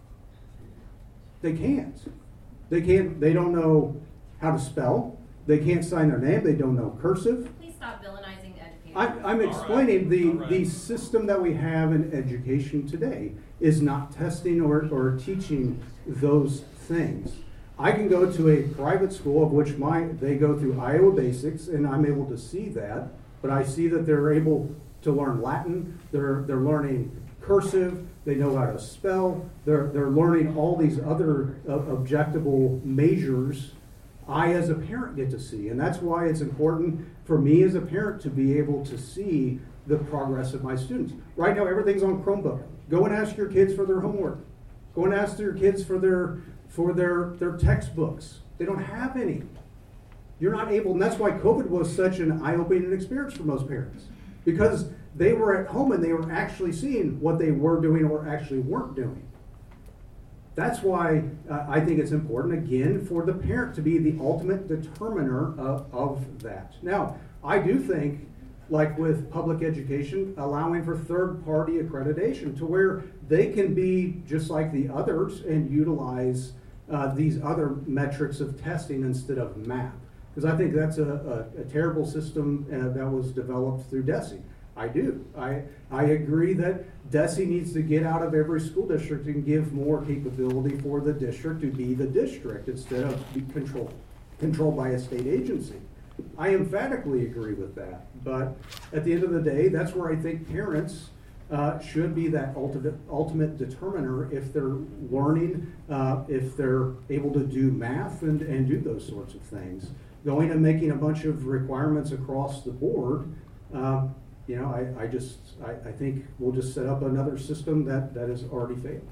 They can't. They can't. They don't know how to spell. They can't sign their name. They don't know cursive. Please stop villainizing educators. I'm, I'm explaining the, the system that we have in education today is not testing or, or teaching those things. I can go to a private school of which my they go through Iowa Basics, and I'm able to see that, but I see that they're able to learn Latin, they're they're learning cursive, they know how to spell, they're they're learning all these other uh, objectable measures I as a parent get to see. And that's why it's important for me as a parent to be able to see the progress of my students. Right now everything's on Chromebook. Go and ask your kids for their homework. Go and ask your kids for their for their, their textbooks. They don't have any. You're not able, and that's why COVID was such an eye-opening experience for most parents. Because they were at home and they were actually seeing what they were doing or actually weren't doing. That's why uh, I think it's important, again, for the parent to be the ultimate determiner of, of that. Now, I do think, like with public education, allowing for third-party accreditation to where they can be just like the others and utilize uh, these other metrics of testing instead of MAP. Because I think that's a, a, a terrible system uh, that was developed through DESE. I do. I I agree that DESE needs to get out of every school district and give more capability for the district to be the district instead of be controlled controlled by a state agency. I emphatically agree with that. But at the end of the day, that's where I think parents uh, should be that ultimate ultimate determiner if they're learning, uh, if they're able to do math and, and do those sorts of things. Going and making a bunch of requirements across the board, uh, you know, I, I just, I, I think we'll just set up another system that, that has already failed.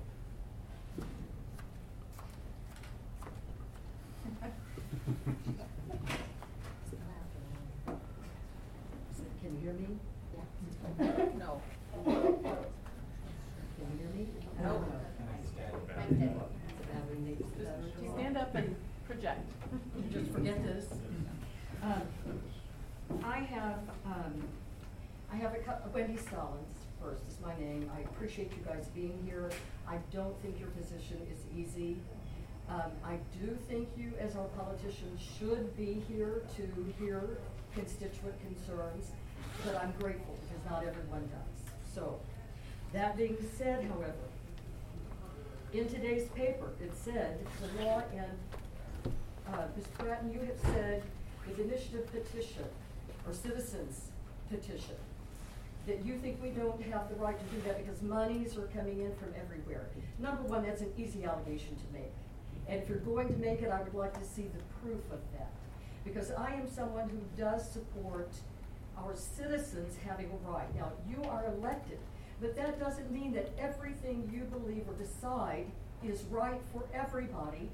Can you hear me? Yeah. No. Can you hear me? No. Just stand up and project. Just forget this. Um, I have, um, I have a couple, Wendy Stallings first is my name. I appreciate you guys being here. I don't think your position is easy. Um, I do think you, as our politicians, should be here to hear constituent concerns, but I'm grateful because not everyone does. So, that being said, however, in today's paper, it said the law and uh, Miz Bratton, you have said with initiative petition or citizens petition that you think we don't have the right to do that because monies are coming in from everywhere. Number one, that's an easy allegation to make. And if you're going to make it, I would like to see the proof of that. Because I am someone who does support our citizens having a right. Now, you are elected, but that doesn't mean that everything you believe or decide is right for everybody.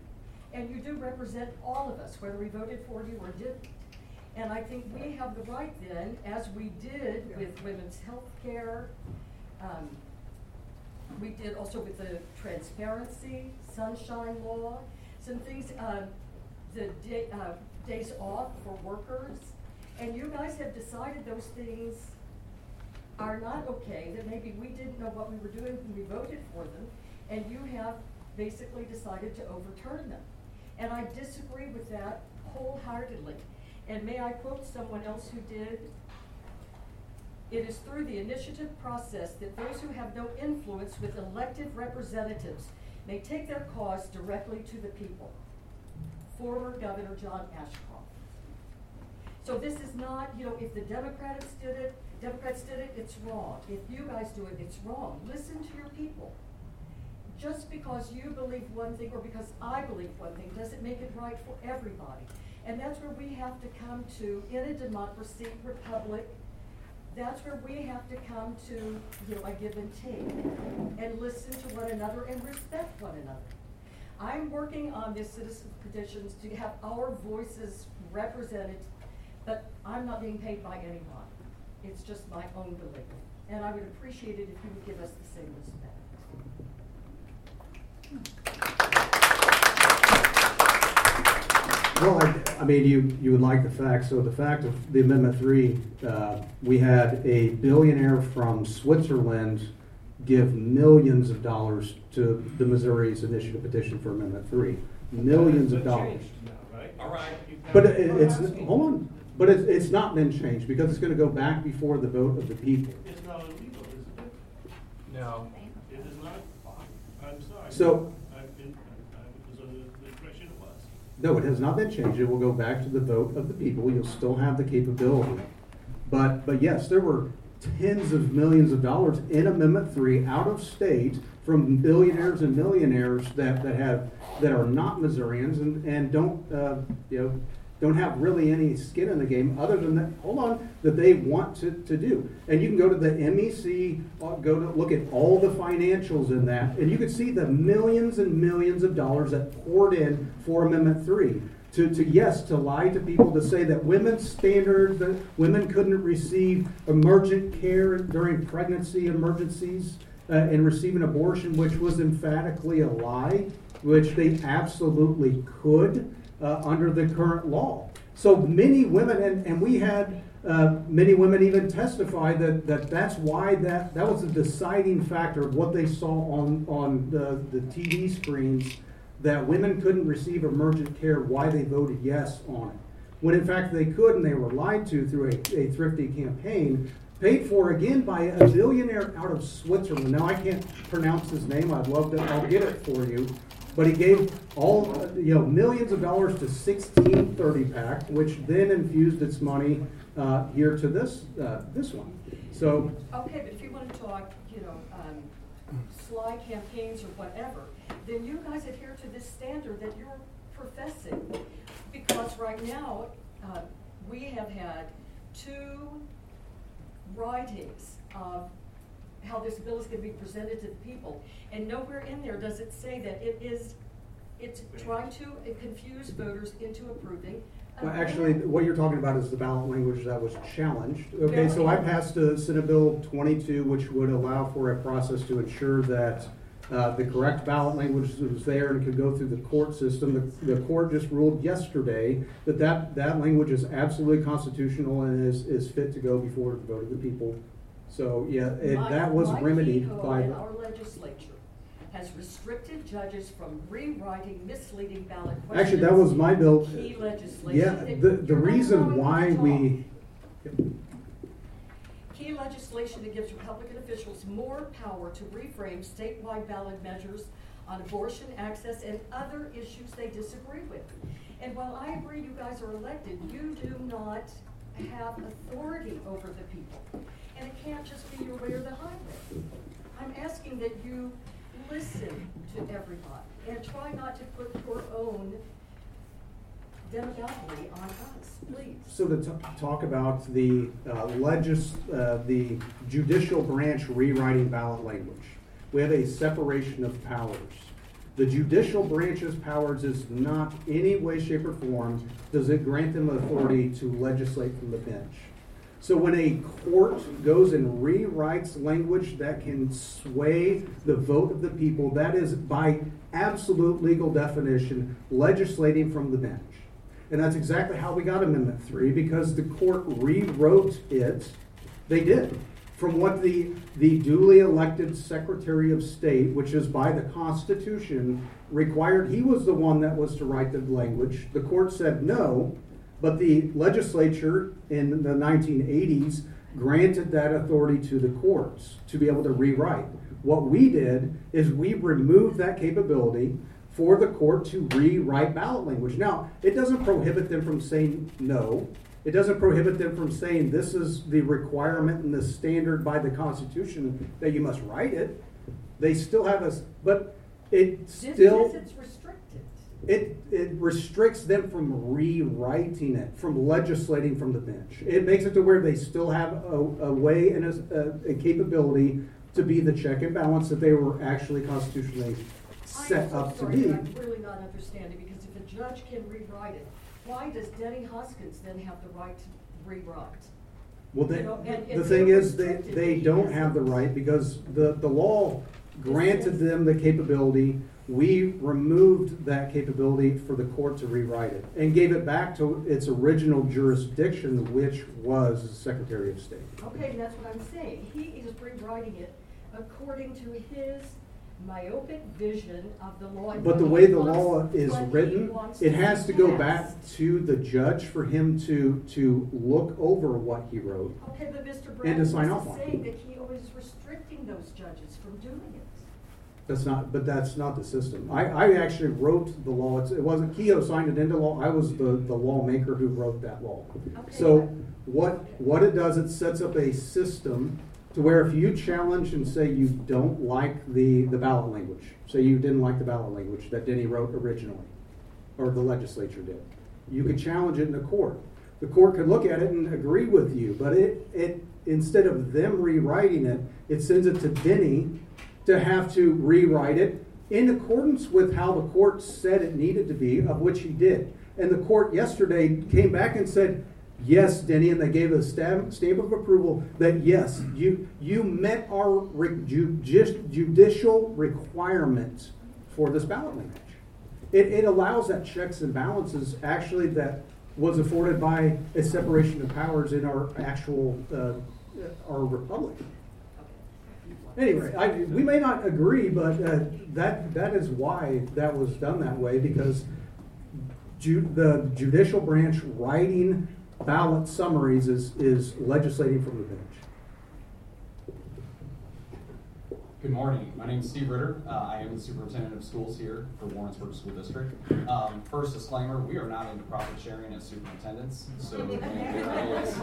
And you do represent all of us, whether we voted for you or didn't. And I think we have the right then, as we did with women's health care, um, we did also with the transparency, sunshine law, some things, uh, the day, uh, days off for workers. And you guys have decided those things are not okay, that maybe we didn't know what we were doing when we voted for them, and you have basically decided to overturn them. And I disagree with that wholeheartedly. And may I quote someone else who did? It is through the initiative process that those who have no influence with elected representatives may take their cause directly to the people. Former Governor John Ashcroft. So this is not, you know, if the Democrats did it, Democrats did it, it's wrong. If you guys do it, it's wrong. Listen to your people. Just because you believe one thing or because I believe one thing doesn't make it right for everybody. And that's where we have to come to, in a democracy, republic, that's where we have to come to, you know, a give and take, and listen to one another and respect one another. I'm working on this citizen petitions to have our voices represented, but I'm not being paid by anyone. It's just my own belief. And I would appreciate it if you would give us the same respect. Well, I, I mean, you, you would like the facts. So the fact of the Amendment three, uh, we had a billionaire from Switzerland give millions of dollars to the Missouri's initiative petition for Amendment three. Millions of dollars. All right. But it, it's, hold on, but it, it's not been changed because it's going to go back before the vote of the people. It's not illegal, is it? No. It is not? I'm sorry. So- I've been, I was under the impression it was. No, it has not been changed. It will go back to the vote of the people. You'll still have the capability. But, but yes, there were tens of millions of dollars in Amendment three out of state from billionaires and millionaires that, that have that are not Missourians and, and don't uh, you know don't have really any skin in the game other than that, hold on, that they want to, to do. And you can go to the M E C, uh, go to look at all the financials in that, and you can see the millions and millions of dollars that poured in for Amendment three. To, to yes, to lie to people, to say that women's standards, that women couldn't receive emergent care during pregnancy emergencies uh, and receive an abortion, which was emphatically a lie, which they absolutely could uh, under the current law. So many women, and, and we had uh, many women even testify that, that that's why that, that was a deciding factor of what they saw on, on the, the T V screens, that women couldn't receive emergent care, why they voted yes on it. When in fact they could, and they were lied to through a, a thrifty campaign, paid for again by a billionaire out of Switzerland. Now I can't pronounce his name, I'd love to, I'll get it for you. But he gave all, uh, you know, millions of dollars to sixteen thirty pack, which then infused its money uh, here to this, uh, this one. So. Okay, but if you want to talk, you know, um, sly campaigns or whatever, then you guys adhere to this standard that you're professing. Because right now, uh, we have had two writings of how this bill is going to be presented to the people, and nowhere in there does it say that it is, it's trying to confuse voters into approving. Well, actually, what you're talking about is the ballot language that was challenged. Okay, so I passed a Senate Bill twenty-two, which would allow for a process to ensure that uh, the correct ballot language was there and could go through the court system. The, the court just ruled yesterday that that, that language is absolutely constitutional and is, is fit to go before the vote of the people. So, yeah, it, My- that was my remedied veto by in the... our legislature has restricted judges from rewriting misleading ballot questions. Actually, that was my bill. Key legislation. Yeah, that the, the you're not reason allowing why to talk. we... Key legislation that gives Republican officials more power to reframe statewide ballot measures on abortion, access, and other issues they disagree with. And while I agree you guys are elected, you do not have authority over the people. And it can't just be your way or the highway. I'm asking that you listen to everybody and try not to put your own demagoguery on us, please. So to t- talk about the uh, legis, uh, the judicial branch rewriting ballot language, we have a separation of powers. The judicial branch's powers is not any way, shape, or form does it grant them authority to legislate from the bench. So when a court goes and rewrites language that can sway the vote of the people, that is by absolute legal definition legislating from the bench. And that's exactly how we got Amendment three, because the court rewrote it. They did. From what the, the duly elected Secretary of State, which is by the Constitution, required. He was the one that was to write the language. The court said no, but the legislature in the nineteen eighties granted that authority to the courts to be able to rewrite. What we did is we removed that capability for the court to rewrite ballot language. Now, it doesn't prohibit them from saying no. It doesn't prohibit them from saying this is the requirement and the standard by the Constitution that you must write it. They still have us, but it still... This, it's restricted. It, it restricts them from rewriting it, from legislating from the bench. It makes it to where they still have a, a way and a, a, a capability to be the check and balance that they were actually constitutionally set so up sorry, to be. I'm really not understanding, because if a judge can rewrite it, why does Denny Hoskins then have the right to rewrite? Well, they, You know, and- the and thing they're is, they, restricted they in don't essence. have the right because the, the law granted them the capability. We removed that capability for the court to rewrite it and gave it back to its original jurisdiction, which was the Secretary of State. Okay, and that's what I'm saying. He is rewriting it according to his myopic vision of the law. and But the what way he the wants- law is what he written, wants it has to go pass. back to the judge for him to, to look over what he wrote. Okay, but Mister And to Brandon sign off is on it. saying that he is restricting those judges from doing it. That's not, but that's not the system. I, I actually wrote the law. It's, it wasn't Keogh signed it into law. I was the, the lawmaker who wrote that law. Okay. So what what it does, it sets up a system to where if you challenge and say you don't like the, the ballot language, say you didn't like the ballot language that Denny wrote originally, or the legislature did, you could challenge it in the court. The court could look at it and agree with you, but it, it instead of them rewriting it, it sends it to Denny to have to rewrite it in accordance with how the court said it needed to be, of which he did. And the court yesterday came back and said, yes, Denny, and they gave a stamp, stamp of approval that yes, you you met our re, judici, judicial requirements for this ballot language. It, it allows that checks and balances actually that was afforded by a separation of powers in our actual uh, our republic. Anyway, I, we may not agree, but uh, that that is why that was done that way, because ju- the judicial branch writing ballot summaries is, is legislating from the bench. Good morning. My name is Steve Ritter. Uh, I am the superintendent of schools here for Warrensburg School District. Um, first disclaimer, we are not into profit sharing as superintendents. So when there is,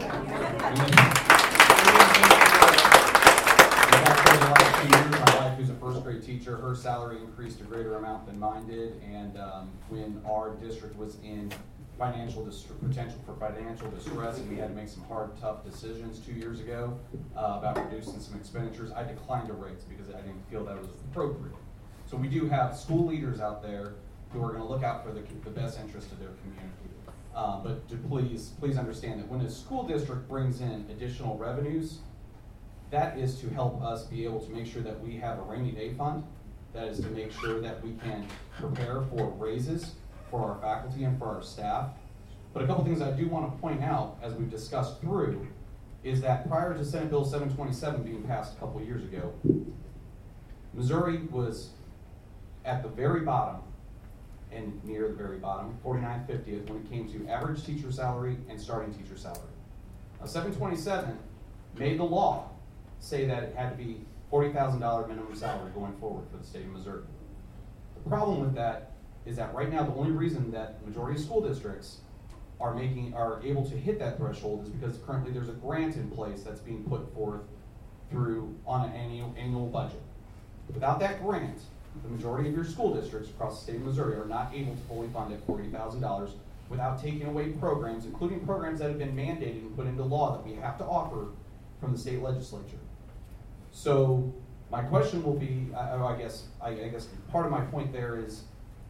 for the last few years, my wife, who's a first grade teacher, her salary increased a greater amount than mine did. And um, when our district was in financial dist- potential for financial distress, and we had to make some hard, tough decisions two years ago uh, about reducing some expenditures, I declined a raise because I didn't feel that was appropriate. So we do have school leaders out there who are going to look out for the, the best interest of their community. Uh, but to please, please understand that when a school district brings in additional revenues, that is to help us be able to make sure that we have a rainy day fund. That is to make sure that we can prepare for raises for our faculty and for our staff. But a couple things I do want to point out as we've discussed through is that prior to Senate Bill seven twenty-seven being passed a couple years ago, Missouri was at the very bottom and near the very bottom, forty-nine fiftieth, when it came to average teacher salary and starting teacher salary. Now, seven twenty-seven made the law say that it had to be forty thousand dollars minimum salary going forward for the state of Missouri. The problem with that is that right now the only reason that the majority of school districts are making are able to hit that threshold is because currently there's a grant in place that's being put forth through on an annual annual budget. Without that grant, the majority of your school districts across the state of Missouri are not able to fully fund at forty thousand dollars without taking away programs, including programs that have been mandated and put into law that we have to offer from the state legislature. So My question will be, I, I guess, I, I guess part of my point there is,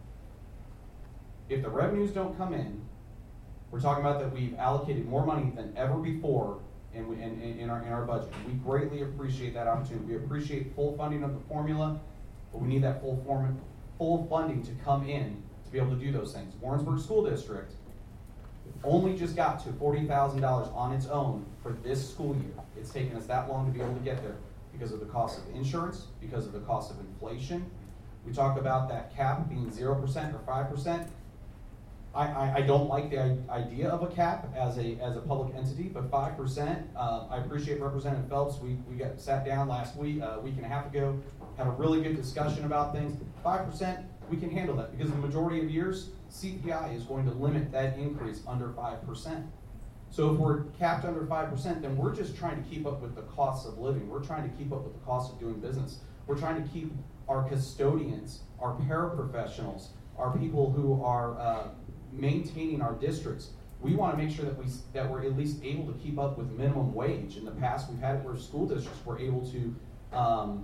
if the revenues don't come in, we're talking about that we've allocated more money than ever before in, in, in, our, in our budget. We greatly appreciate that opportunity. We appreciate full funding of the formula, but we need that full form, full funding to come in to be able to do those things. Warrensburg School District only just got to forty thousand dollars on its own for this school year. It's taken us that long to be able to get there because of the cost of insurance, because of the cost of inflation. We talk about that cap being zero percent or five percent. I, I, I don't like the idea of a cap as a as a public entity, but five percent, uh, I appreciate Representative Phelps. We, we got sat down last week, a uh, week and a half ago, had a really good discussion about things. five percent, we can handle that because the majority of years, C P I is going to limit that increase under five percent. So if we're capped under five percent, then we're just trying to keep up with the costs of living. We're trying to keep up with the cost of doing business. We're trying to keep our custodians, our paraprofessionals, our people who are uh, maintaining our districts. We want to make sure that we that we're at least able to keep up with minimum wage. In the past, we've had it where school districts were able to um,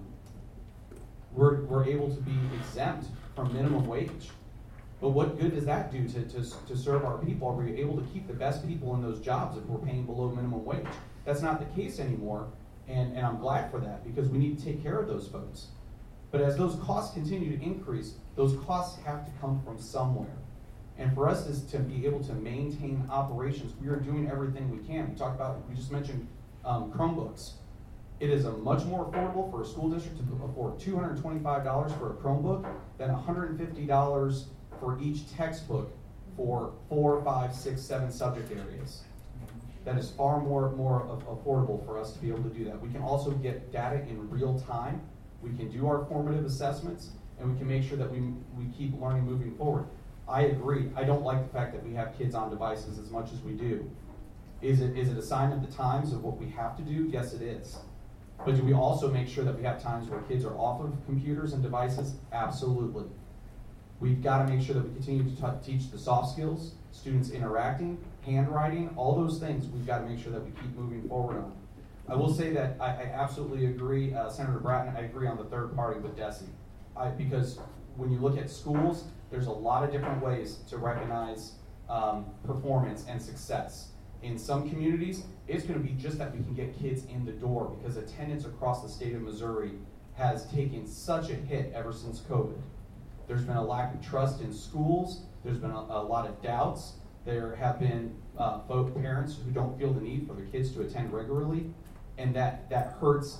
we're, we're able to be exempt from minimum wage. But what good does that do to, to, to serve our people? Are we able to keep the best people in those jobs if we're paying below minimum wage? That's not the case anymore, and, and I'm glad for that because we need to take care of those folks. But as those costs continue to increase, those costs have to come from somewhere. And for us is to be able to maintain operations, we are doing everything we can. We talked about, we just mentioned um, Chromebooks. It is a much more affordable for a school district to afford two hundred twenty-five dollars for a Chromebook than one hundred fifty dollars for each textbook for four, five, six, seven subject areas. That is far more, more affordable for us to be able to do that. We can also get data in real time. We can do our formative assessments, and we can make sure that we, we keep learning moving forward. I agree. I don't like the fact that we have kids on devices as much as we do. Is it, is it a sign of the times of what we have to do? Yes, it is. But do we also make sure that we have times where kids are off of computers and devices? Absolutely. We've got to make sure that we continue to t- teach the soft skills, students interacting, handwriting, all those things we've got to make sure that we keep moving forward on. I will say that I, I absolutely agree, uh, Senator Bratton, I agree on the third party with Desi. I, because when you look at schools, there's a lot of different ways to recognize um, performance and success. In some communities, it's going to be just that we can get kids in the door because attendance across the state of Missouri has taken such a hit ever since COVID. There's been a lack of trust in schools. There's been a, a lot of doubts. There have been uh, both parents who don't feel the need for their kids to attend regularly, and that, that hurts,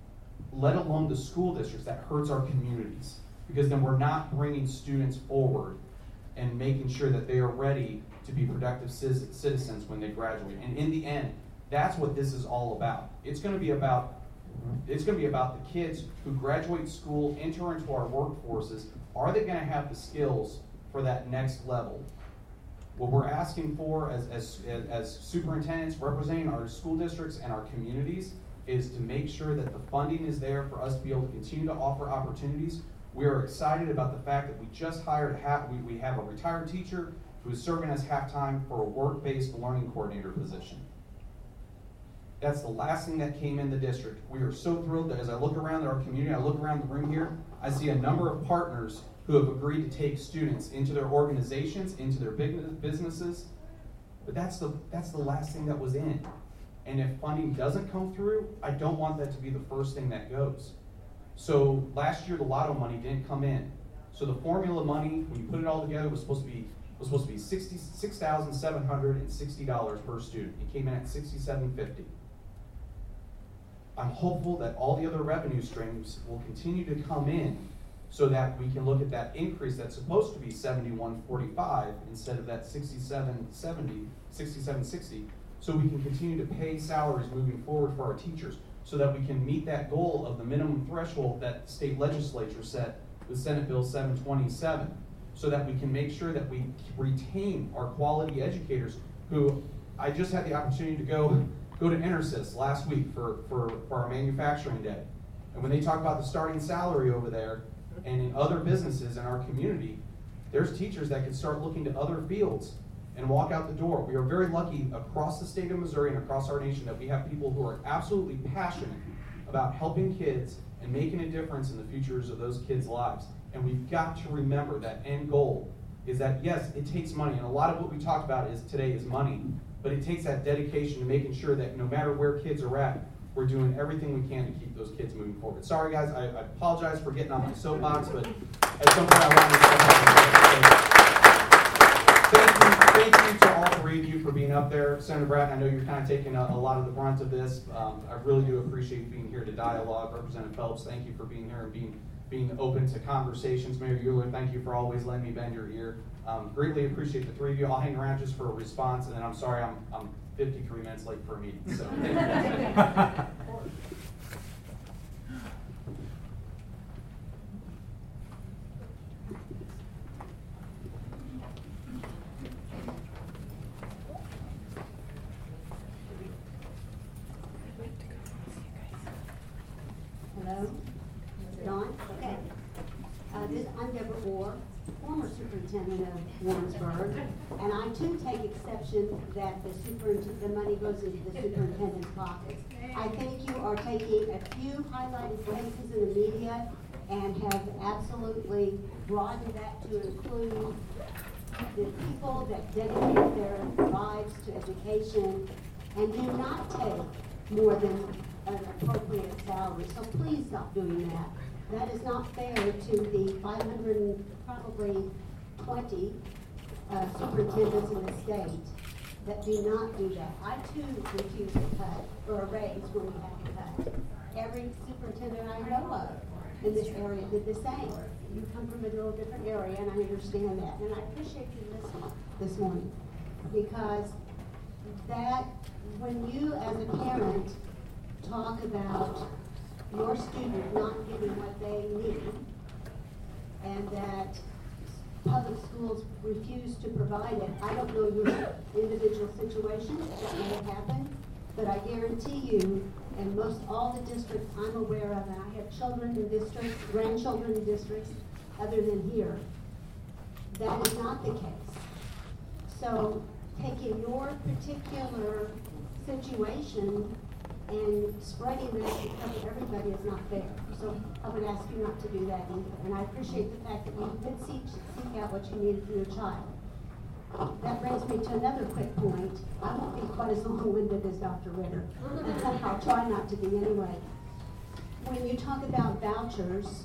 let alone the school districts, that hurts our communities because then we're not bringing students forward and making sure that they are ready to be productive citizens when they graduate. And in the end, that's what this is all about. It's going to be about it's going to be about the kids who graduate school, enter into our workforces. Are they going to have the skills for that next level? What we're asking for as, as, as superintendents representing our school districts and our communities is to make sure that the funding is there for us to be able to continue to offer opportunities. We are excited about the fact that we just hired, half, we, we have a retired teacher who is serving as half-time for a work-based learning coordinator position. That's the last thing that came in the district. We are so thrilled that as I look around at our community, I look around the room here, I see a number of partners who have agreed to take students into their organizations, into their big businesses. But that's the, that's the last thing that was in. And if funding doesn't come through, I don't want that to be the first thing that goes. So last year, the lotto money didn't come in. So the formula money, when you put it all together, was supposed to be was supposed to be sixty-six thousand seven hundred sixty dollars per student. It came in at sixty-seven fifty. I'm hopeful that all the other revenue streams will continue to come in so that we can look at that increase that's supposed to be seventy-one forty-five instead of that sixty-seven seventy, sixty-seven sixty, so we can continue to pay salaries moving forward for our teachers so that we can meet that goal of the minimum threshold that the state legislature set with Senate Bill seven twenty-seven, so that we can make sure that we retain our quality educators who, I just had the opportunity to go go to Intersys last week for, for, for our manufacturing day. And when they talk about the starting salary over there and in other businesses in our community, there's teachers that can start looking to other fields and walk out the door. We are very lucky across the state of Missouri and across our nation that we have people who are absolutely passionate about helping kids and making a difference in the futures of those kids' lives. And we've got to remember that end goal is that, yes, it takes money, and a lot of what we talked about is today is money, but it takes that dedication to making sure that no matter where kids are at, we're doing everything we can to keep those kids moving forward. Sorry, guys, I, I apologize for getting on my soapbox, but at some point I wanted to say thank you, thank you to all three of you for being up there. Senator Bratton, I know you're kind of taking a, a lot of the brunt of this. Um, I really do appreciate being here to dialogue. Representative Phelps, thank you for being here and being being open to conversations. Mayor Euler, thank you for always letting me bend your ear. Um, greatly appreciate the three of you. I'll hang around just for a response, and then I'm sorry I'm, I'm fifty-three minutes late for a meeting. So thank you. Hello? Dawn? Okay. Uh, this, I'm Deborah Orr, former superintendent of Warrensburg, and I too take exception that the superintendent, the money goes into the superintendent's pockets. I think you are taking a few highlighted places in the media and have absolutely broadened that to include the people that dedicate their lives to education and do not take more than an appropriate salary. So please stop doing that. That is not fair to the five hundred and probably twenty uh, superintendents in the state that do not do that. I too refuse a cut or a raise when we have to cut. Every superintendent I know of in this area did the same. You come from a little different area, and I understand that. And I appreciate you listening this morning, because that, when you as a parent talk about your student not getting what they need, and that public schools refuse to provide it. I don't know your individual situation that may have happened, but I guarantee you, in most all the districts I'm aware of, and I have children in districts, grandchildren in districts other than here, that is not the case. So taking your particular situation and spreading that to cover everybody is not fair. So I would ask you not to do that either. And I appreciate the fact that you did seek, seek out what you needed for your child. That brings me to another quick point. I won't be quite as long-winded as Doctor Ritter. I'll try not to be anyway. When you talk about vouchers,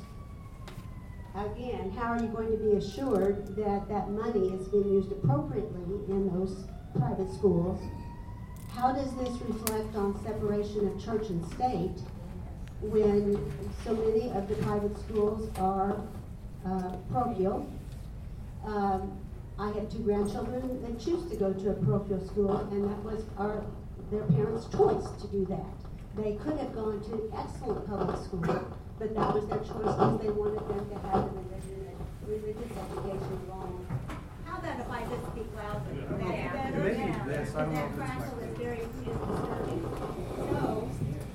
again, how are you going to be assured that that money is being used appropriately in those private schools? How does this reflect on separation of church and state when so many of the private schools are uh, parochial? Um, I have two grandchildren that choose to go to a parochial school, and that was our their parents' choice to do that. They could have gone to excellent public school, but that was their choice because they wanted them to have an religious education along. How about if I just speak loudly? That's Yeah. better. You're making this. I don't know That if it's crackle my- is very disturbing. So,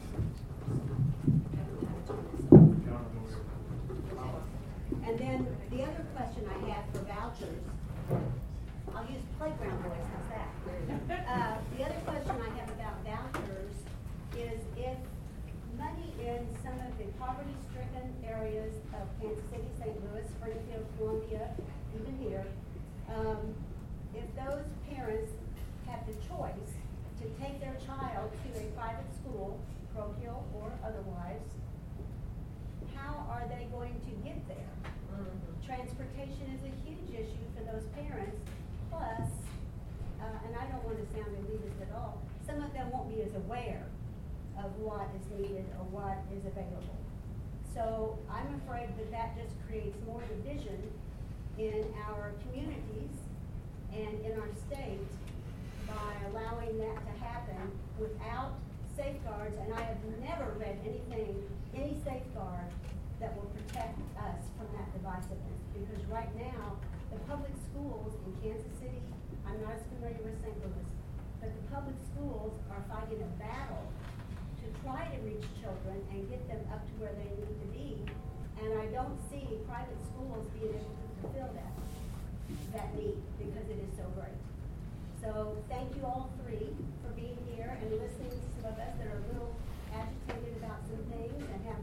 and then the other question I had for vouchers, I'll use playground voice, how's that? Uh, the other question I have about vouchers is if money in some of the poverty-stricken areas of Kansas City, Saint Louis, Springfield, Columbia, even here, um, if those parents have the choice to take their child to a private school, parochial or otherwise, how are they going to get there? Mm-hmm. Transportation is a huge issue for those parents, plus, uh, and I don't want to sound elitist at all, some of them won't be as aware of what is needed or what is available. So I'm afraid that that just creates more division in our communities and in our state by allowing that to happen without safeguards. And I have never read anything, any safeguard that will protect us from that divisiveness. Because right now, the public schools in Kansas City, I'm not as familiar with Saint Louis, but the public schools are fighting a battle to try to reach children and get them up to where they need to be. And I don't see private schools being able to fulfill that, that need because it is so great. So thank you all three for being here and listening to some of us that are a little agitated about some things and have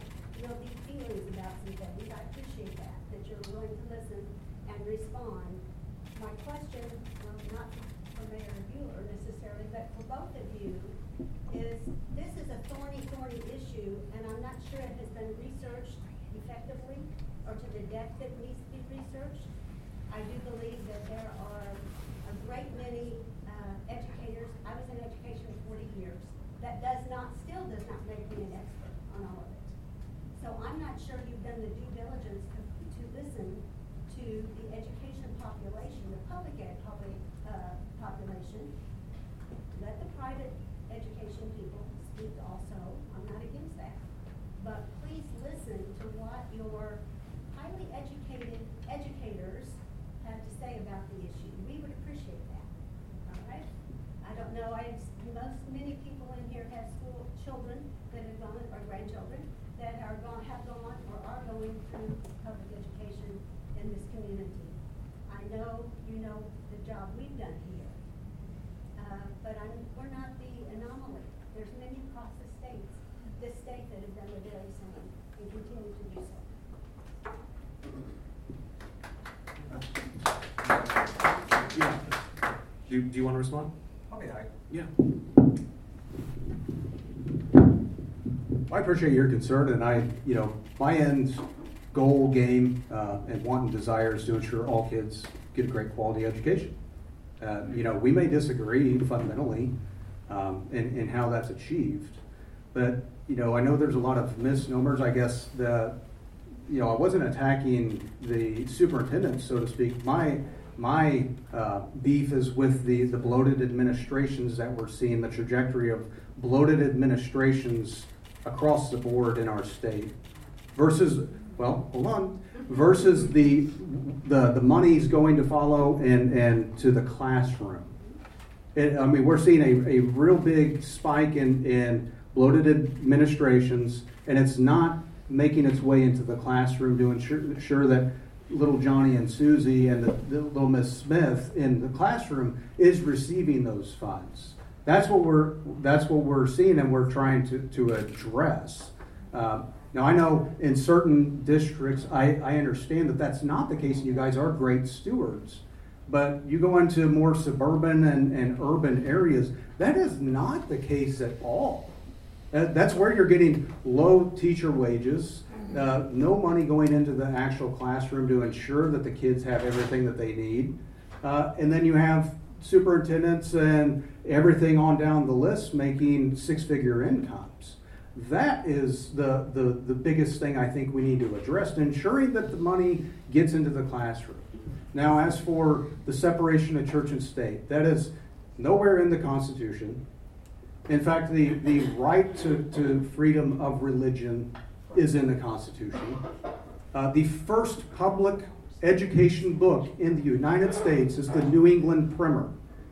feel deep feelings about some things. I appreciate that, that you're willing to listen and respond. My question, well, not for Mayor Bueller necessarily, but for both of you, is this is a thorny, thorny issue, and I'm not sure it has been researched effectively or to the depth that needs to be researched. I do believe that there are a great many uh, educators. I was in education for forty years. That does not, still does not make me an expert on all of it. So I'm not sure you've done the due diligence to, to listen to the education population, the public ed public, uh, population. Let the private education people speak also. I'm not against that. But please listen to what your highly educated educators have to say about the issue. We would appreciate that. All right? I don't know, I most many people in here have school children that have gone, or grandchildren that are gone, have gone or are going through public education in this community. I know you know the job we've done here, uh, but I'm, we're not the anomaly. There's many across the states, this state that have done the very same and continue to do so. Yeah. Do, do you want to respond? Okay, I, Yeah. I appreciate your concern, and I, you know, my end goal, game, uh, and want and desire is to ensure all kids get a great quality education. Uh, you know, we may disagree fundamentally um, in, in how that's achieved, but, you know, I know there's a lot of misnomers. I guess the, you know, I wasn't attacking the superintendent, so to speak. My My uh, beef is with the, the bloated administrations that we're seeing, the trajectory of bloated administrations across the board in our state versus, well, hold on, versus the, the, the money's going to follow and, and to the classroom. It, I mean, we're seeing a, a real big spike in, in bloated administrations, and it's not making its way into the classroom to ensure, ensure that little Johnny and Susie and the, the little Miss Smith in the classroom is receiving those funds. That's what we're that's what we're seeing, and we're trying to to address. Uh, now I know in certain districts, I, I understand that that's not the case, and you guys are great stewards. But you go into more suburban and, and urban areas, that is not the case at all. That, that's where you're getting low teacher wages. Uh, no money going into the actual classroom to ensure that the kids have everything that they need. Uh, and then you have superintendents and everything on down the list making six-figure incomes. That is the, the, the biggest thing I think we need to address, ensuring that the money gets into the classroom. Now, as for the separation of church and state, that is nowhere in the Constitution. In fact, the, the right to, to freedom of religion is in the Constitution. Uh, the first public education book in the United States is the New England Primer.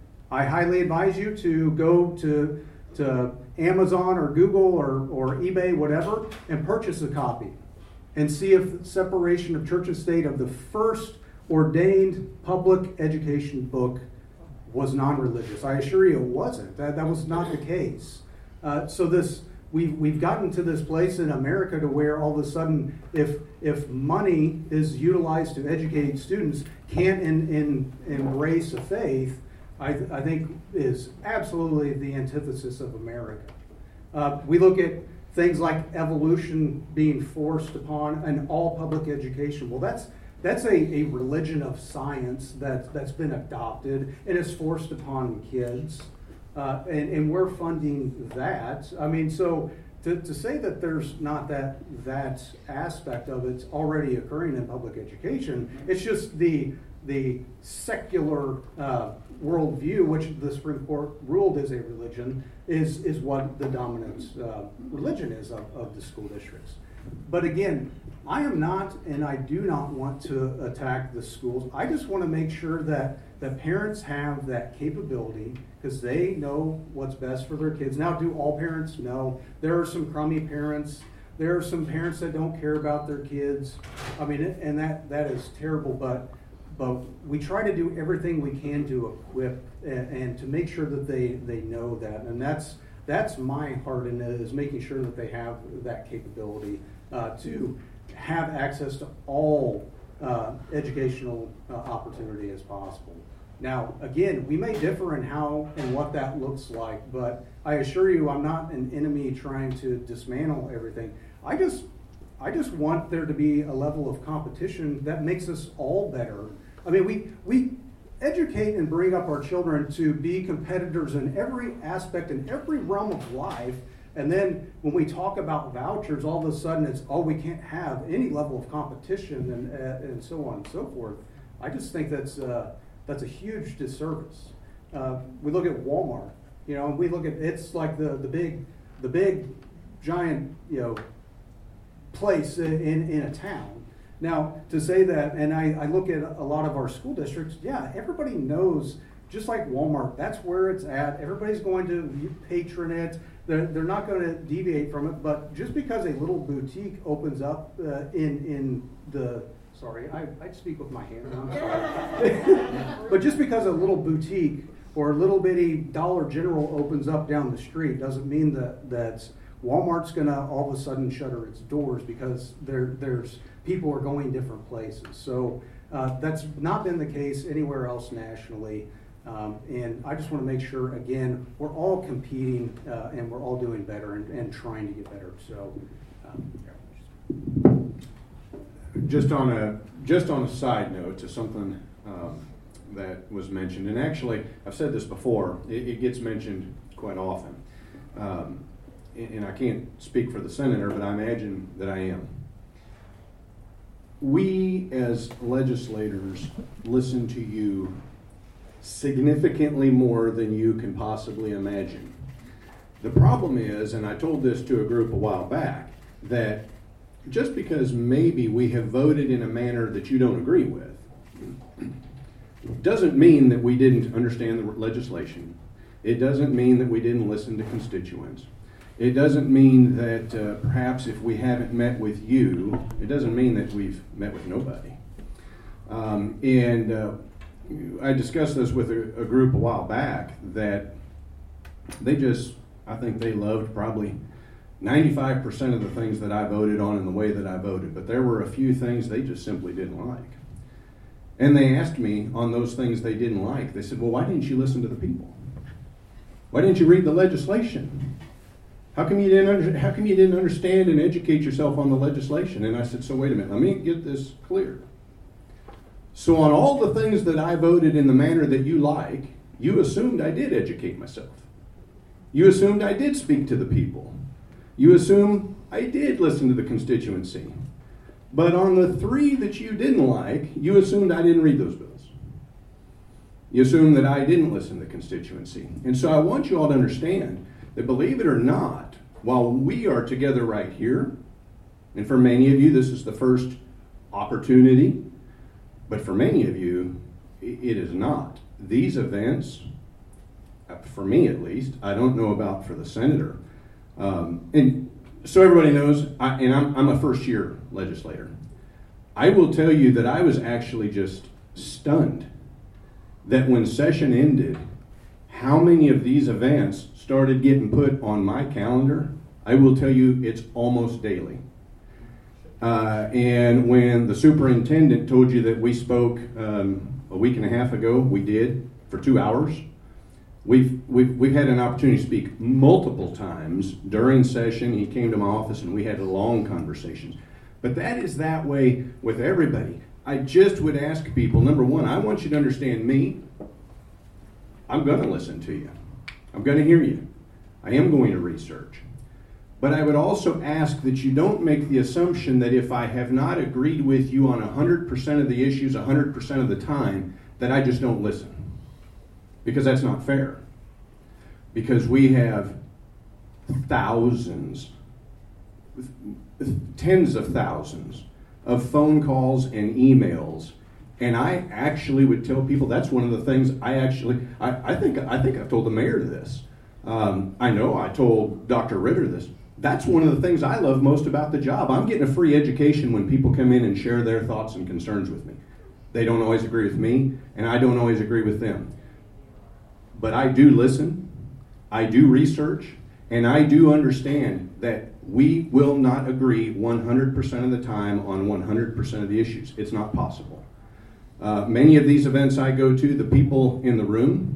I highly advise you to go to, to Amazon or Google or, or eBay, whatever, and purchase a copy and see if separation of church and state of the first ordained public education book was non-religious. I assure you it wasn't. That, that was not the case. Uh, so this We've, we've gotten to this place in America to where all of a sudden, if if money is utilized to educate students, can't in, in, embrace a faith, I, I think is absolutely the antithesis of America. Uh, we look at things like evolution being forced upon an all public education. Well, that's that's a, a religion of science that, that's been adopted and is forced upon kids. Uh, and, and we're funding that. I mean, so to, to say that there's not that that aspect of it's already occurring in public education, it's just the the secular uh, worldview, which the Supreme Court ruled is a religion, is is what the dominant uh, religion is of, of the school districts. But again, I am not, and I do not want to attack the schools. I just want to make sure that the parents have that capability because they know what's best for their kids. Now, do all parents? No. There are some crummy parents. There are some parents that don't care about their kids. I mean, and that, that is terrible, but but we try to do everything we can to equip and, and to make sure that they, they know that. And that's that's my heart in it, is making sure that they have that capability. uh, to have access to all uh, educational uh, opportunity as possible. Now, again, we may differ in how and what that looks like, but I assure you I'm not an enemy trying to dismantle everything. I just, I just want there to be a level of competition that makes us all better. I mean, we, we educate and bring up our children to be competitors in every aspect, in every realm of life. And then when we talk about vouchers, all of a sudden it's, oh, we can't have any level of competition and, uh, and so on and so forth. I just think that's, uh, that's a huge disservice. Uh, we look at Walmart, you know, we look at, it's like the, the big, the big giant, you know, place in, in a town. Now, to say that, and I, I look at a lot of our school districts, yeah, everybody knows, just like Walmart, that's where it's at. Everybody's going to patron it. They're, they're not going to deviate from it, but just because a little boutique opens up uh, in, in the, sorry, I, I speak with my hands, I'm sorry. But just because a little boutique or a little bitty Dollar General opens up down the street doesn't mean that, that Walmart's going to all of a sudden shutter its doors because there, there's people are going different places. So uh, that's not been the case anywhere else nationally. Um, and I just want to make sure, again, we're all competing uh, and we're all doing better and, and trying to get better. So, um, just on a just on a side note to something um, that was mentioned, and actually I've said this before, it, it gets mentioned quite often, um, and, and I can't speak for the senator, but I imagine that I am. We as legislators listen to you significantly more than you can possibly imagine. The problem is, and I told this to a group a while back, that just because maybe we have voted in a manner that you don't agree with doesn't mean that we didn't understand the legislation. It doesn't mean that we didn't listen to constituents. It doesn't mean that uh, perhaps if we haven't met with you, it doesn't mean that we've met with nobody. Um, and uh, I discussed this with a, a group a while back that they just, I think they loved probably ninety-five percent of the things that I voted on in the way that I voted, but there were a few things they just simply didn't like. And they asked me on those things they didn't like, they said, well, why didn't you listen to the people? Why didn't you read the legislation? How come you didn't under, how come you didn't understand and educate yourself on the legislation? And I said, so wait a minute, let me get this clear. So on all the things that I voted in the manner that you like, you assumed I did educate myself. You assumed I did speak to the people. You assume I did listen to the constituency. But on the three that you didn't like, you assumed I didn't read those bills. You assumed that I didn't listen to the constituency. And so I want you all to understand that, believe it or not, while we are together right here, and for many of you this is the first opportunity, but for many of you it is not. These events, for me at least, I don't know about for the senator, Um, and so everybody knows, I, and I'm, I'm a first year legislator. I will tell you that I was actually just stunned that when session ended, how many of these events started getting put on my calendar. I will tell you it's almost daily. Uh, and when the superintendent told you that we spoke um, a week and a half ago, we did for two hours. We've, we've, we've had an opportunity to speak multiple times during session. He came to my office and we had long conversations. But that is that way with everybody. I just would ask people, number one, I want you to understand me. I'm going to listen to you. I'm going to hear you. I am going to research. But I would also ask that you don't make the assumption that if I have not agreed with you on one hundred percent of the issues one hundred percent of the time, that I just don't listen. Because that's not fair. Because we have thousands, tens of thousands of phone calls and emails. And I actually would tell people that's one of the things I actually, I, I think I think I've told the mayor this. Um, I know I told Doctor Ritter this. That's one of the things I love most about the job. I'm getting a free education when people come in and share their thoughts and concerns with me. They don't always agree with me, and I don't always agree with them. But I do listen, I do research, and I do understand that We will not agree one hundred percent of the time on one hundred percent of the issues. It's not possible. Uh, many of these events I go to, the people in the room,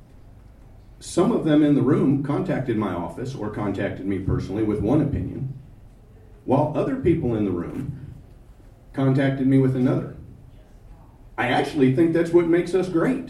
some of them in the room contacted my office or contacted me personally with one opinion, while other people in the room contacted me with another. I actually think that's what makes us great.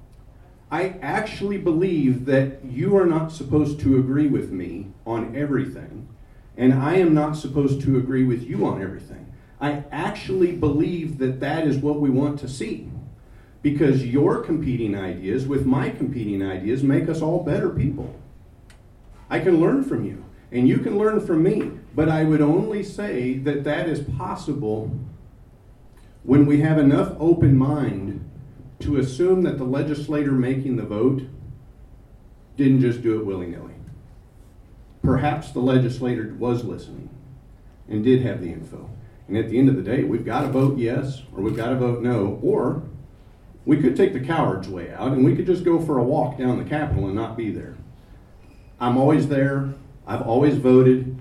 I actually believe that you are not supposed to agree with me on everything, and I am not supposed to agree with you on everything. I actually believe that that is what we want to see, because your competing ideas with my competing ideas make us all better people. I can learn from you, and you can learn from me, but I would only say that that is possible when we have enough open mind to assume that the legislator making the vote didn't just do it willy-nilly. Perhaps the legislator was listening and did have the info. And at the end of the day, we've got to vote yes or we've got to vote no, or we could take the coward's way out and we could just go for a walk down the Capitol and not be there. I'm always there. I've always voted.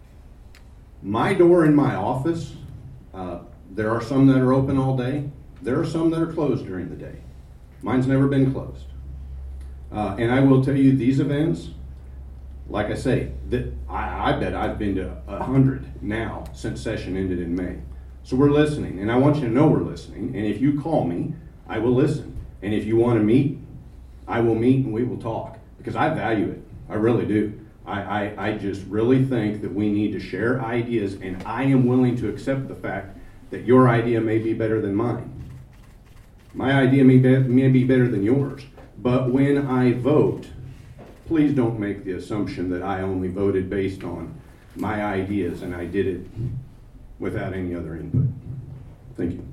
My door in my office, uh, there are some that are open all day. There are some that are closed during the day. Mine's never been closed. Uh, and I will tell you, these events, like I say, that I, I bet I've been to a hundred now since session ended in May. So we're listening, and I want you to know we're listening. And if you call me, I will listen. And if you want to meet, I will meet and we will talk, because I value it. I really do. I, I, I just really think that we need to share ideas, and I am willing to accept the fact that your idea may be better than mine. My idea may be, may be better than yours. But when I vote, please don't make the assumption that I only voted based on my ideas and I did it without any other input. Thank you.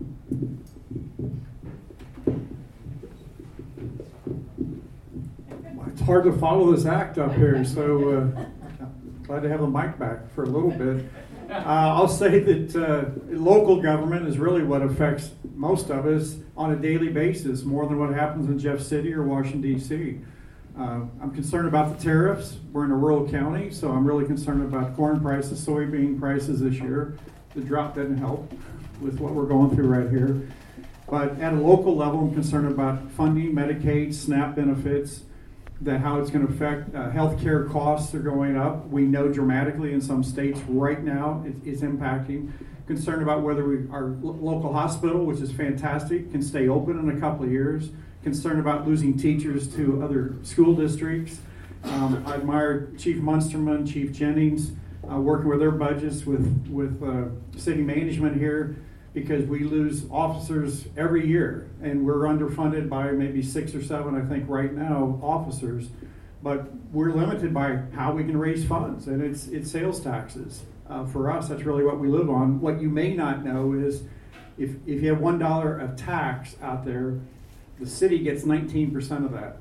It's hard to follow this act up here, so uh, glad to have the mic back for a little bit. Uh, I'll say that uh, local government is really what affects most of us on a daily basis, more than what happens in Jeff City or Washington, D C Uh, I'm concerned about the tariffs. We're in a rural county, so I'm really concerned about corn prices, soybean prices this year. The drop doesn't help with what we're going through right here. But at a local level, I'm concerned about funding, Medicaid, SNAP benefits, that how it's going to affect uh, healthcare costs are going up. We know dramatically in some states right now it, it's impacting. Concerned about whether we, our lo- local hospital, which is fantastic, can stay open in a couple of years. Concerned about losing teachers to other school districts. Um, I admire Chief Munsterman, Chief Jennings, uh, working with their budgets with, with uh, city management here, because we lose officers every year, and we're underfunded by maybe six or seven, I think, right now, officers. But we're limited by how we can raise funds, and it's it's sales taxes. Uh, for us, that's really what we live on. What you may not know is if, if you have one dollar of tax out there, the city gets nineteen percent of that.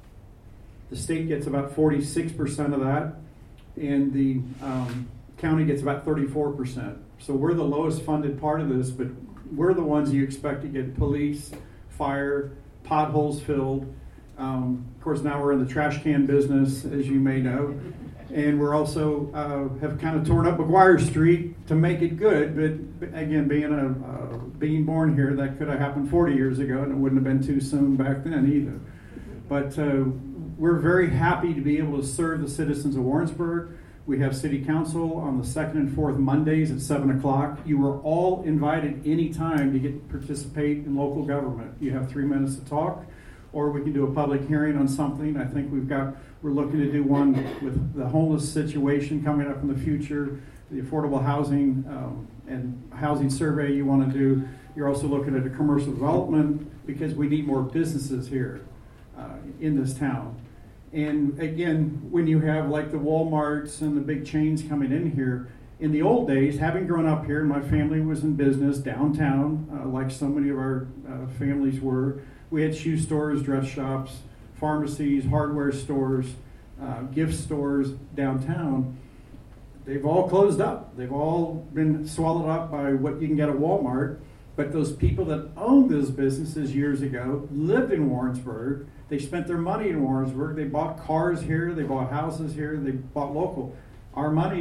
The state gets about forty-six percent of that, and the um, county gets about thirty-four percent. So we're the lowest funded part of this, but we're the ones you expect to get police, fire, potholes filled. Um, of course, now we're in the trash can business, as you may know. And we're also uh, have kind of torn up McGuire Street to make it good. But again, being a uh, being born here, that could have happened forty years ago, and it wouldn't have been too soon back then either. But uh, we're very happy to be able to serve the citizens of Warrensburg. We have city council on the second and fourth Mondays at seven o'clock. You are all invited anytime to get participate in local government. You have three minutes to talk, or we can do a public hearing on something. I think we've got, we're looking to do one with the homeless situation coming up in the future, the affordable housing um, and housing survey you want to do. You're also looking at a commercial development, because we need more businesses here uh, in this town. And again, when you have like the Walmarts and the big chains coming in here, in the old days, having grown up here, my family was in business downtown, uh, like so many of our uh, families were. We had shoe stores, dress shops, pharmacies, hardware stores, uh, gift stores downtown. They've all closed up. They've all been swallowed up by what you can get at Walmart. But those people that owned those businesses years ago lived in Warrensburg. They spent their money in Warrensburg. They bought cars here. They bought houses here. They bought local. Our money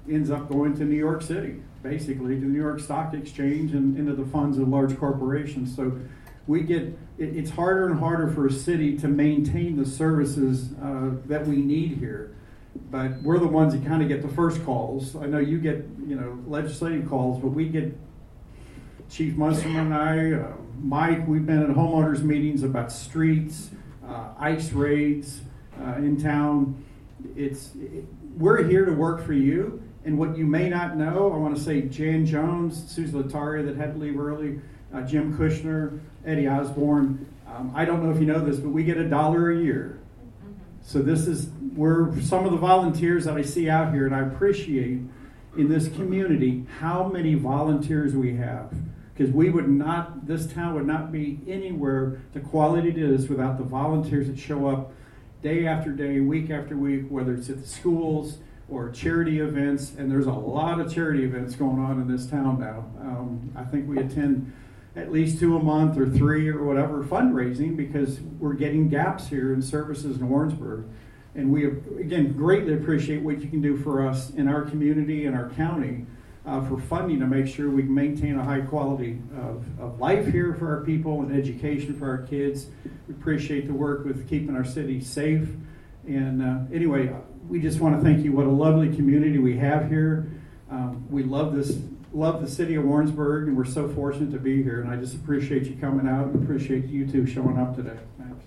ends up going to New York City, basically, to the New York Stock Exchange and into the funds of large corporations. So we get, it, it's harder and harder for a city to maintain the services uh, that we need here. But we're the ones that kind of get the first calls. I know you get, you know, legislative calls, but we get Chief Munsterman and I, uh, Mike, we've been at homeowners meetings about streets, uh, ice raids uh, in town. It's it, we're here to work for you. And what you may not know, I want to say Jan Jones, Susan Lataria that had to leave early, uh, Jim Kushner, Eddie Osborne. Um, I don't know if you know this, but we get a dollar a year. So this is, we're some of the volunteers that I see out here, and I appreciate in this community how many volunteers we have. Because we would not, this town would not be anywhere the quality it is without the volunteers that show up day after day, week after week, whether it's at the schools or charity events. And there's a lot of charity events going on in this town now. Um, I think we attend at least two a month or three or whatever fundraising because we're getting gaps here in services in Warrensburg. And we, again, greatly appreciate what you can do for us in our community and our county uh, for funding to make sure we can maintain a high quality of, of life here for our people and education for our kids. We appreciate the work with keeping our city safe. And uh, anyway, we just want to thank you. What a lovely community we have here. Um, we love this, love the city of Warrensburg, and we're so fortunate to be here. And I just appreciate you coming out and appreciate you two showing up today. Thanks.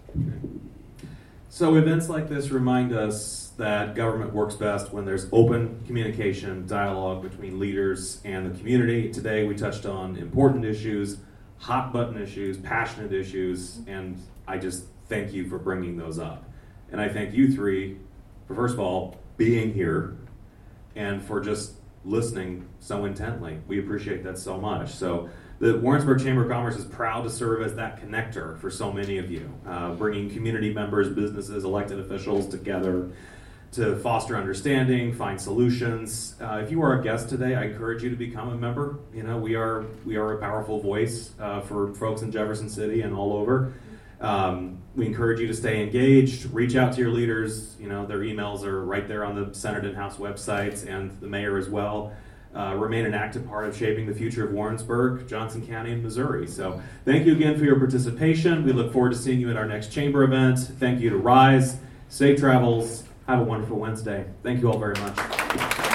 So events like this remind us that government works best when there's open communication, dialogue between leaders and the community. Today we touched on important issues, hot button issues, passionate issues, and I just thank you for bringing those up. And I thank you three for, first of all, being here and for just listening so intently. We appreciate that so much. So the Warrensburg Chamber of Commerce is proud to serve as that connector for so many of you, uh, bringing community members, businesses, elected officials together to foster understanding, find solutions. Uh, if you are a guest today, I encourage you to become a member. You know, we are we are a powerful voice uh, for folks in Jefferson City and all over. Um, we encourage you to stay engaged, reach out to your leaders. You know, their emails are right there on the Senate and House websites, and the mayor as well. Uh, remain an active part of shaping the future of Warrensburg, Johnson County, and Missouri. So thank you again for your participation. We look forward to seeing you at our next chamber event. Thank you to Rise. Safe travels. Have a wonderful Wednesday. Thank you all very much.